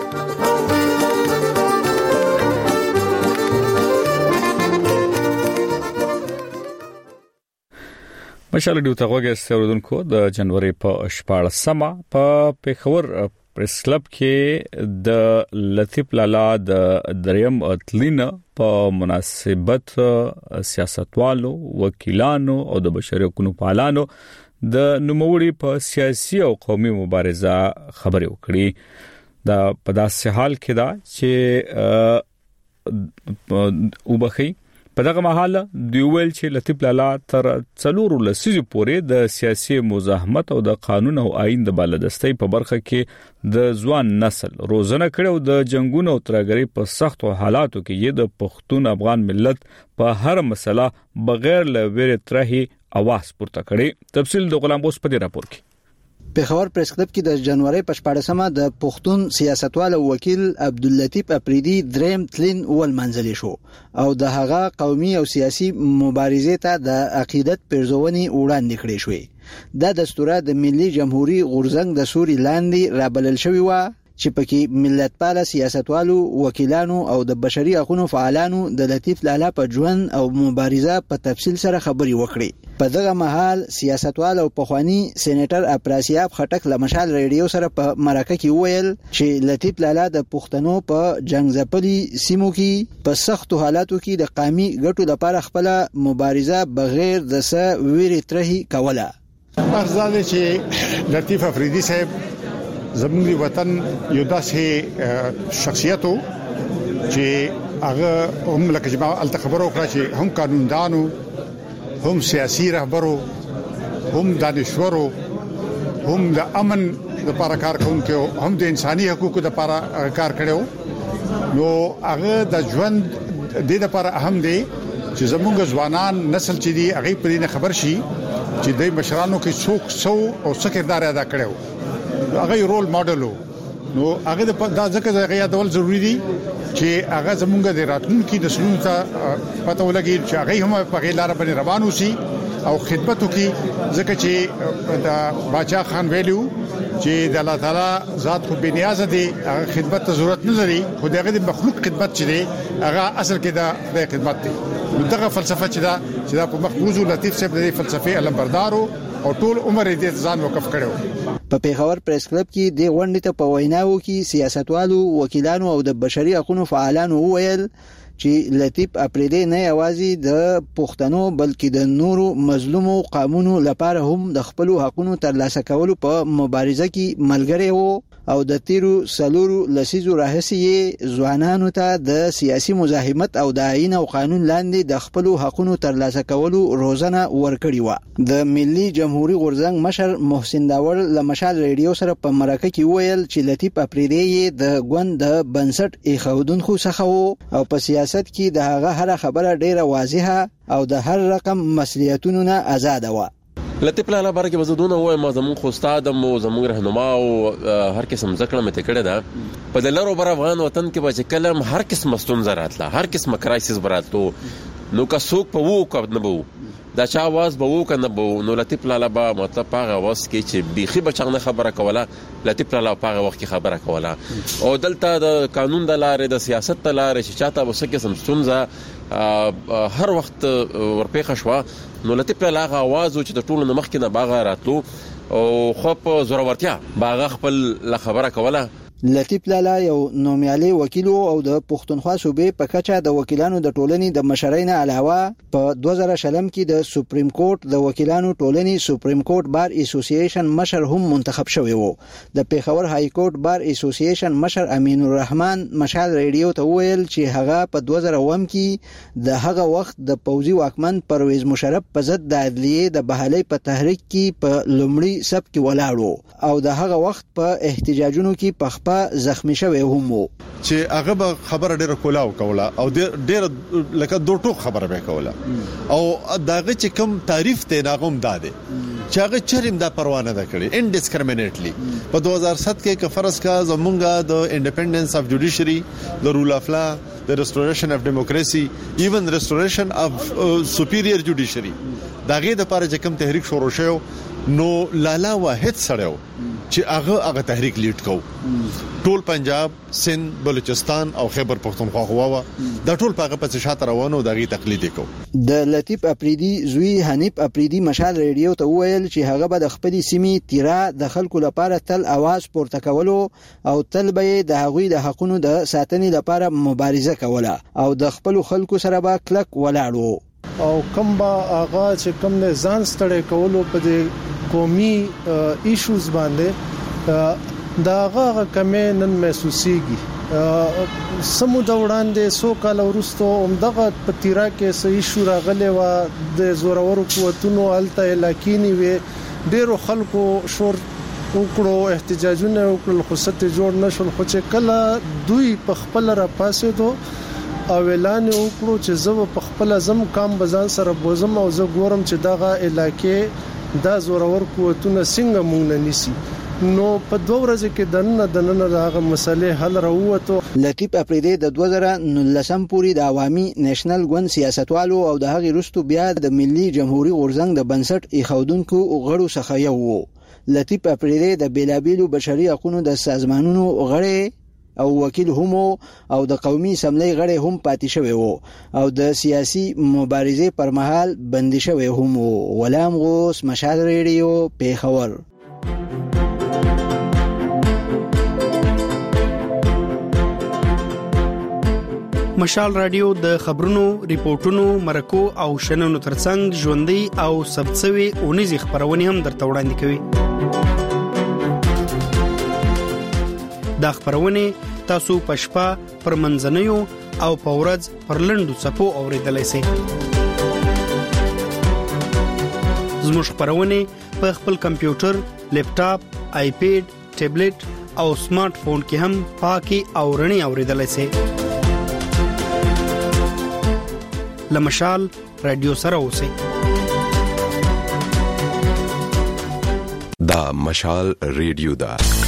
مشال رادیو ته غوږی اوریدونکو د جنوري په 14مه په پیښور پریس کلب کې د لطیف لالا د دریم اتلین په مناسبت سیاستوالو وکیلانو او د بشري حقوقو پالانو د نوموړي په سیاسي او قومي مبارزه خبرې وکړي دا په داسې حال کې دا چې وبخي په دغه مهاله دی ویل چې لطیف لالا تر 4 لسیزې پورې د سیاسي مزاحمت او د قانون او آئین د بالادستۍ په برخه کې د ځوان نسل روزنه کړو د جنگونو او ترګری په سختو حالاتو کې یې د پښتون افغان ملت په هر مسله بغیر له ویره ترهي اواز پورته کړي تفصیل د غلام بوس په دې راپور کې پیښور پریس کلب کې د جنوري په 14مه د پښتون سیاستوال او وکیل عبداللطیف افریدي دریم تلین ولمنځلې شو او د هغه قومي او سیاسي مبارزې ته د عقیدت پرځونې وړاندې کړې شوې. دا دستوره د ملي جمهوریت غورځنګ د سوري لاندې رابلل شوی و چې پکې ملتپاله سیاستوالو، وکیلانو او د بشري حقوقو فعالانو د لطیف لالا په ژوند او مبارزه په تفصیل سره خبري وکړي. په دغه مهال سیاستوال او پخوانی سېنیټر افراسیاب خټک له مشال ریډیو سره په مرکه کې ویل چې لطیف لالا د پښتنو په جنگ ځپلي سیمو کې په سختو حالاتو کې د قومي ګټو لپاره خپل مبارزه بغیر د څه ویرې ترهي کوله. ارزاده چې لطیف افریدي صاحب زموږ وطن یو داسې شخصیت وو چې هغه هم لکه چې ما الته خبرو کړه چې هم قانوندانو، هم سیاسي رهبرو، هم دانشورو، هم د امن لپاره کار کوونکو، هم د انساني حقوقو لپاره کار کړو. نو هغه د ژوند د لپاره اهم دی چې زموږ ځوانان نسل چې دی هغه په دې خبر شي چې د مشرانو کې څوک او څه کردار ادا کړو. هغه رول ماډل نو هغه د ځکه هغه یادول ضروری دي چې هغه زمونږ د راتلونکو نسلونو ته پته ولګي چې هغه هم په غیلاره باندې روان وسی او خدمت وکړي. ځکه چې د باچا خان ویلو چې د الله تعالی ذات خو بنیاز دي، هغه خدمت ته ضرورت نه لري، خو دغه د مخلوق خدمت چې دی هغه اصل کې د خدمت دی. دغه فلسفه چې دا په مخبوز لطیف صاحب د فلسفي علمبردارو او ټول عمر دې ځان وقف کړو. په پیښور پریس کلب کې د غونډې ته په ویناو کې سیاستوالو، وکیلانو او د بشري حقوقو فعالانو وویل چې لطیف افریدي نه یوازې د پښتنو بلکې د نورو مظلومو قومونو لپاره هم د خپل حقوقو ترلاسه کولو په مبارزه کې ملګری وو او د تیرو سلورو لسیزو راهیسې ځوانانو ته د سیاسي مزاحمت او د آئین او قانون لاندې د خپل حقوقو ترلاسه کولو روزنه ورکړی و. د ملي جمهوریت غورځنګ مشر محسن داور له مشال ریډیو سره په مرکه کې ویل چې لطیف افریدي د ګوند د بنسټ ایښودونکو څخه وو او په سیاست کې د هغه هر خبره ډیره واضحه او د هر رقم مسؤلیتونو نه آزاد و. لطیف لالا بارکه وزدونه وای ما زمون خو استاد مو زمون رهنما او هر قسم ذکر مته کړه دا په دلارو بر افغان وطن کې به کلم هر قسم ستونزه راتله، هر قسم کرایسس براتلو. نو که څوک په وو کو نه بو دا چا आवाज به وو کنه بو. نو لطیف لالا با مطلب هغه واس کې چې بيخي بچنه خبره کوله، لطیف لالا په هغه وخت کې خبره کوله او دلته د قانون د لارې د سیاست د لارې چې چاته وسه قسم ستونزه هر وخت ورپېښه شو. نو لطیف لالا هغه आवाज چې د ټولو مخ کې نه باغ راتلو او خو په زورورتیا باغ خپل خبره کوله. لطیف لالا یو نومیالي وکیل او د پښتونخوا صوبې په کچه د وکیلانو د ټولنې د مشرۍ نه علاوه په 2000 کې د سپریم کورټ د وکیلانو ټولنې سپریم کورټ بار اسوسییشن مشر هم منتخب شوی وو. د پیښور های کورټ بار اسوسییشن مشر امین الرحمن مشال ریډیو ته ویل چې هغه په 2000 کې د هغه وخت د پوځي واکمن پرویز مشرف په ضد د عدلیه د بحالۍ په تحریک کې په لومړي سب کې ولاړو او د هغه وخت په احتجاجونو کې په زخمی شوی هم چې هغه به خبره ډیره کولاو کوله او ډیره لکه دوه ټوک خبره به کوله او داغه چې کوم تعریف ته ناغم داده چې هغه چرېم دا پروا نه کړی انډیسکریمینیټلی په 2007 کې که فرض کا زمونږه د انډیپندنس اف جوډیشري د رول اف لا د ریسټوریشن اف ډیموکراسي ایون ریسټوریشن اف سپیریئر جوډیشري داغه د لپاره چې کوم تحریک شروع شو نو لالا واحد سړیو چې هغه تحریک لیډ کو. ټول پنجاب، سند، بلوچستان او خیبر پختونخوا هوا دا ټول پاغه په شاته روانو دغه تقلید کو. د لطیف افریدي زوی حنیف افریدي مشال ریډیو ته ویل چې هغه به د خپل سیمې تیرا د خلکو لپاره تل आवाज پورته کولو او تل به د هغوی د حقونو د ساتنې لپاره مبارزه کوله او د خپل خلکو سره به کلک ولاړو او کوم با هغه چې کوم نه ځان ستړی کولو په دې قومي ایشوز باندې دا هغه کمې نن محسوسيږي. سمو د وړاندې سو کال ورستو همدغه پتیرا کې صحیح شو راغله و د زورورو قوتونو الته علاقینی وي ډیرو خلکو شور وکړو، احتجاجونه وکړل، خو ست جوړ نشول. خو چې کله دوی په خپل را پاسې دو او اعلان وکړو چې زه په خپل ځم کام بزان سره بوزم او زه ګورم چې دغه علاقې دا زورور قوتونه څنګه مونږ نه نیسي نو په 2 ورځې کې دنه دغه مسلې حل راووتو. لطیف اپریدی د 2019 پورې د عوامي نېشنل ګوند سیاستوالو او د هغې وروسته بیا د ملي جمهوریت غورځنګ د بنسټ ایښودونکو غړو څخه یو و. لطیف اپریدی د بیلابیلو بشري حقوقو د سازمانونو غړی او وکیل هم او د قومي اسمبلی غړی هم پاتې شوی وو او د سیاسي مبارزې پر مهال بندي شوی هم وو. غلام غوث، مشال ریډیو، پیښور. مشال رادیو د خبرونو، ریپورتونو، مرکو او شننو ترڅنګ ژوندۍ او ثبتسوي اونیزي خبرونه هم درته وړاندې کوي. دا خبرونه تاسو په شپه پر منځنیو او په ورځ پر لنډو څپو اوریدلای شئ. زموږ خبرونه په خپل کمپیوټر، لیپټاپ، آیپیډ، ټابلیټ او سمارټ فون کې هم پاکي او رڼي اوریدلای شئ. لمشال رادیو سره اوسئ. دا مشال ریډیو دا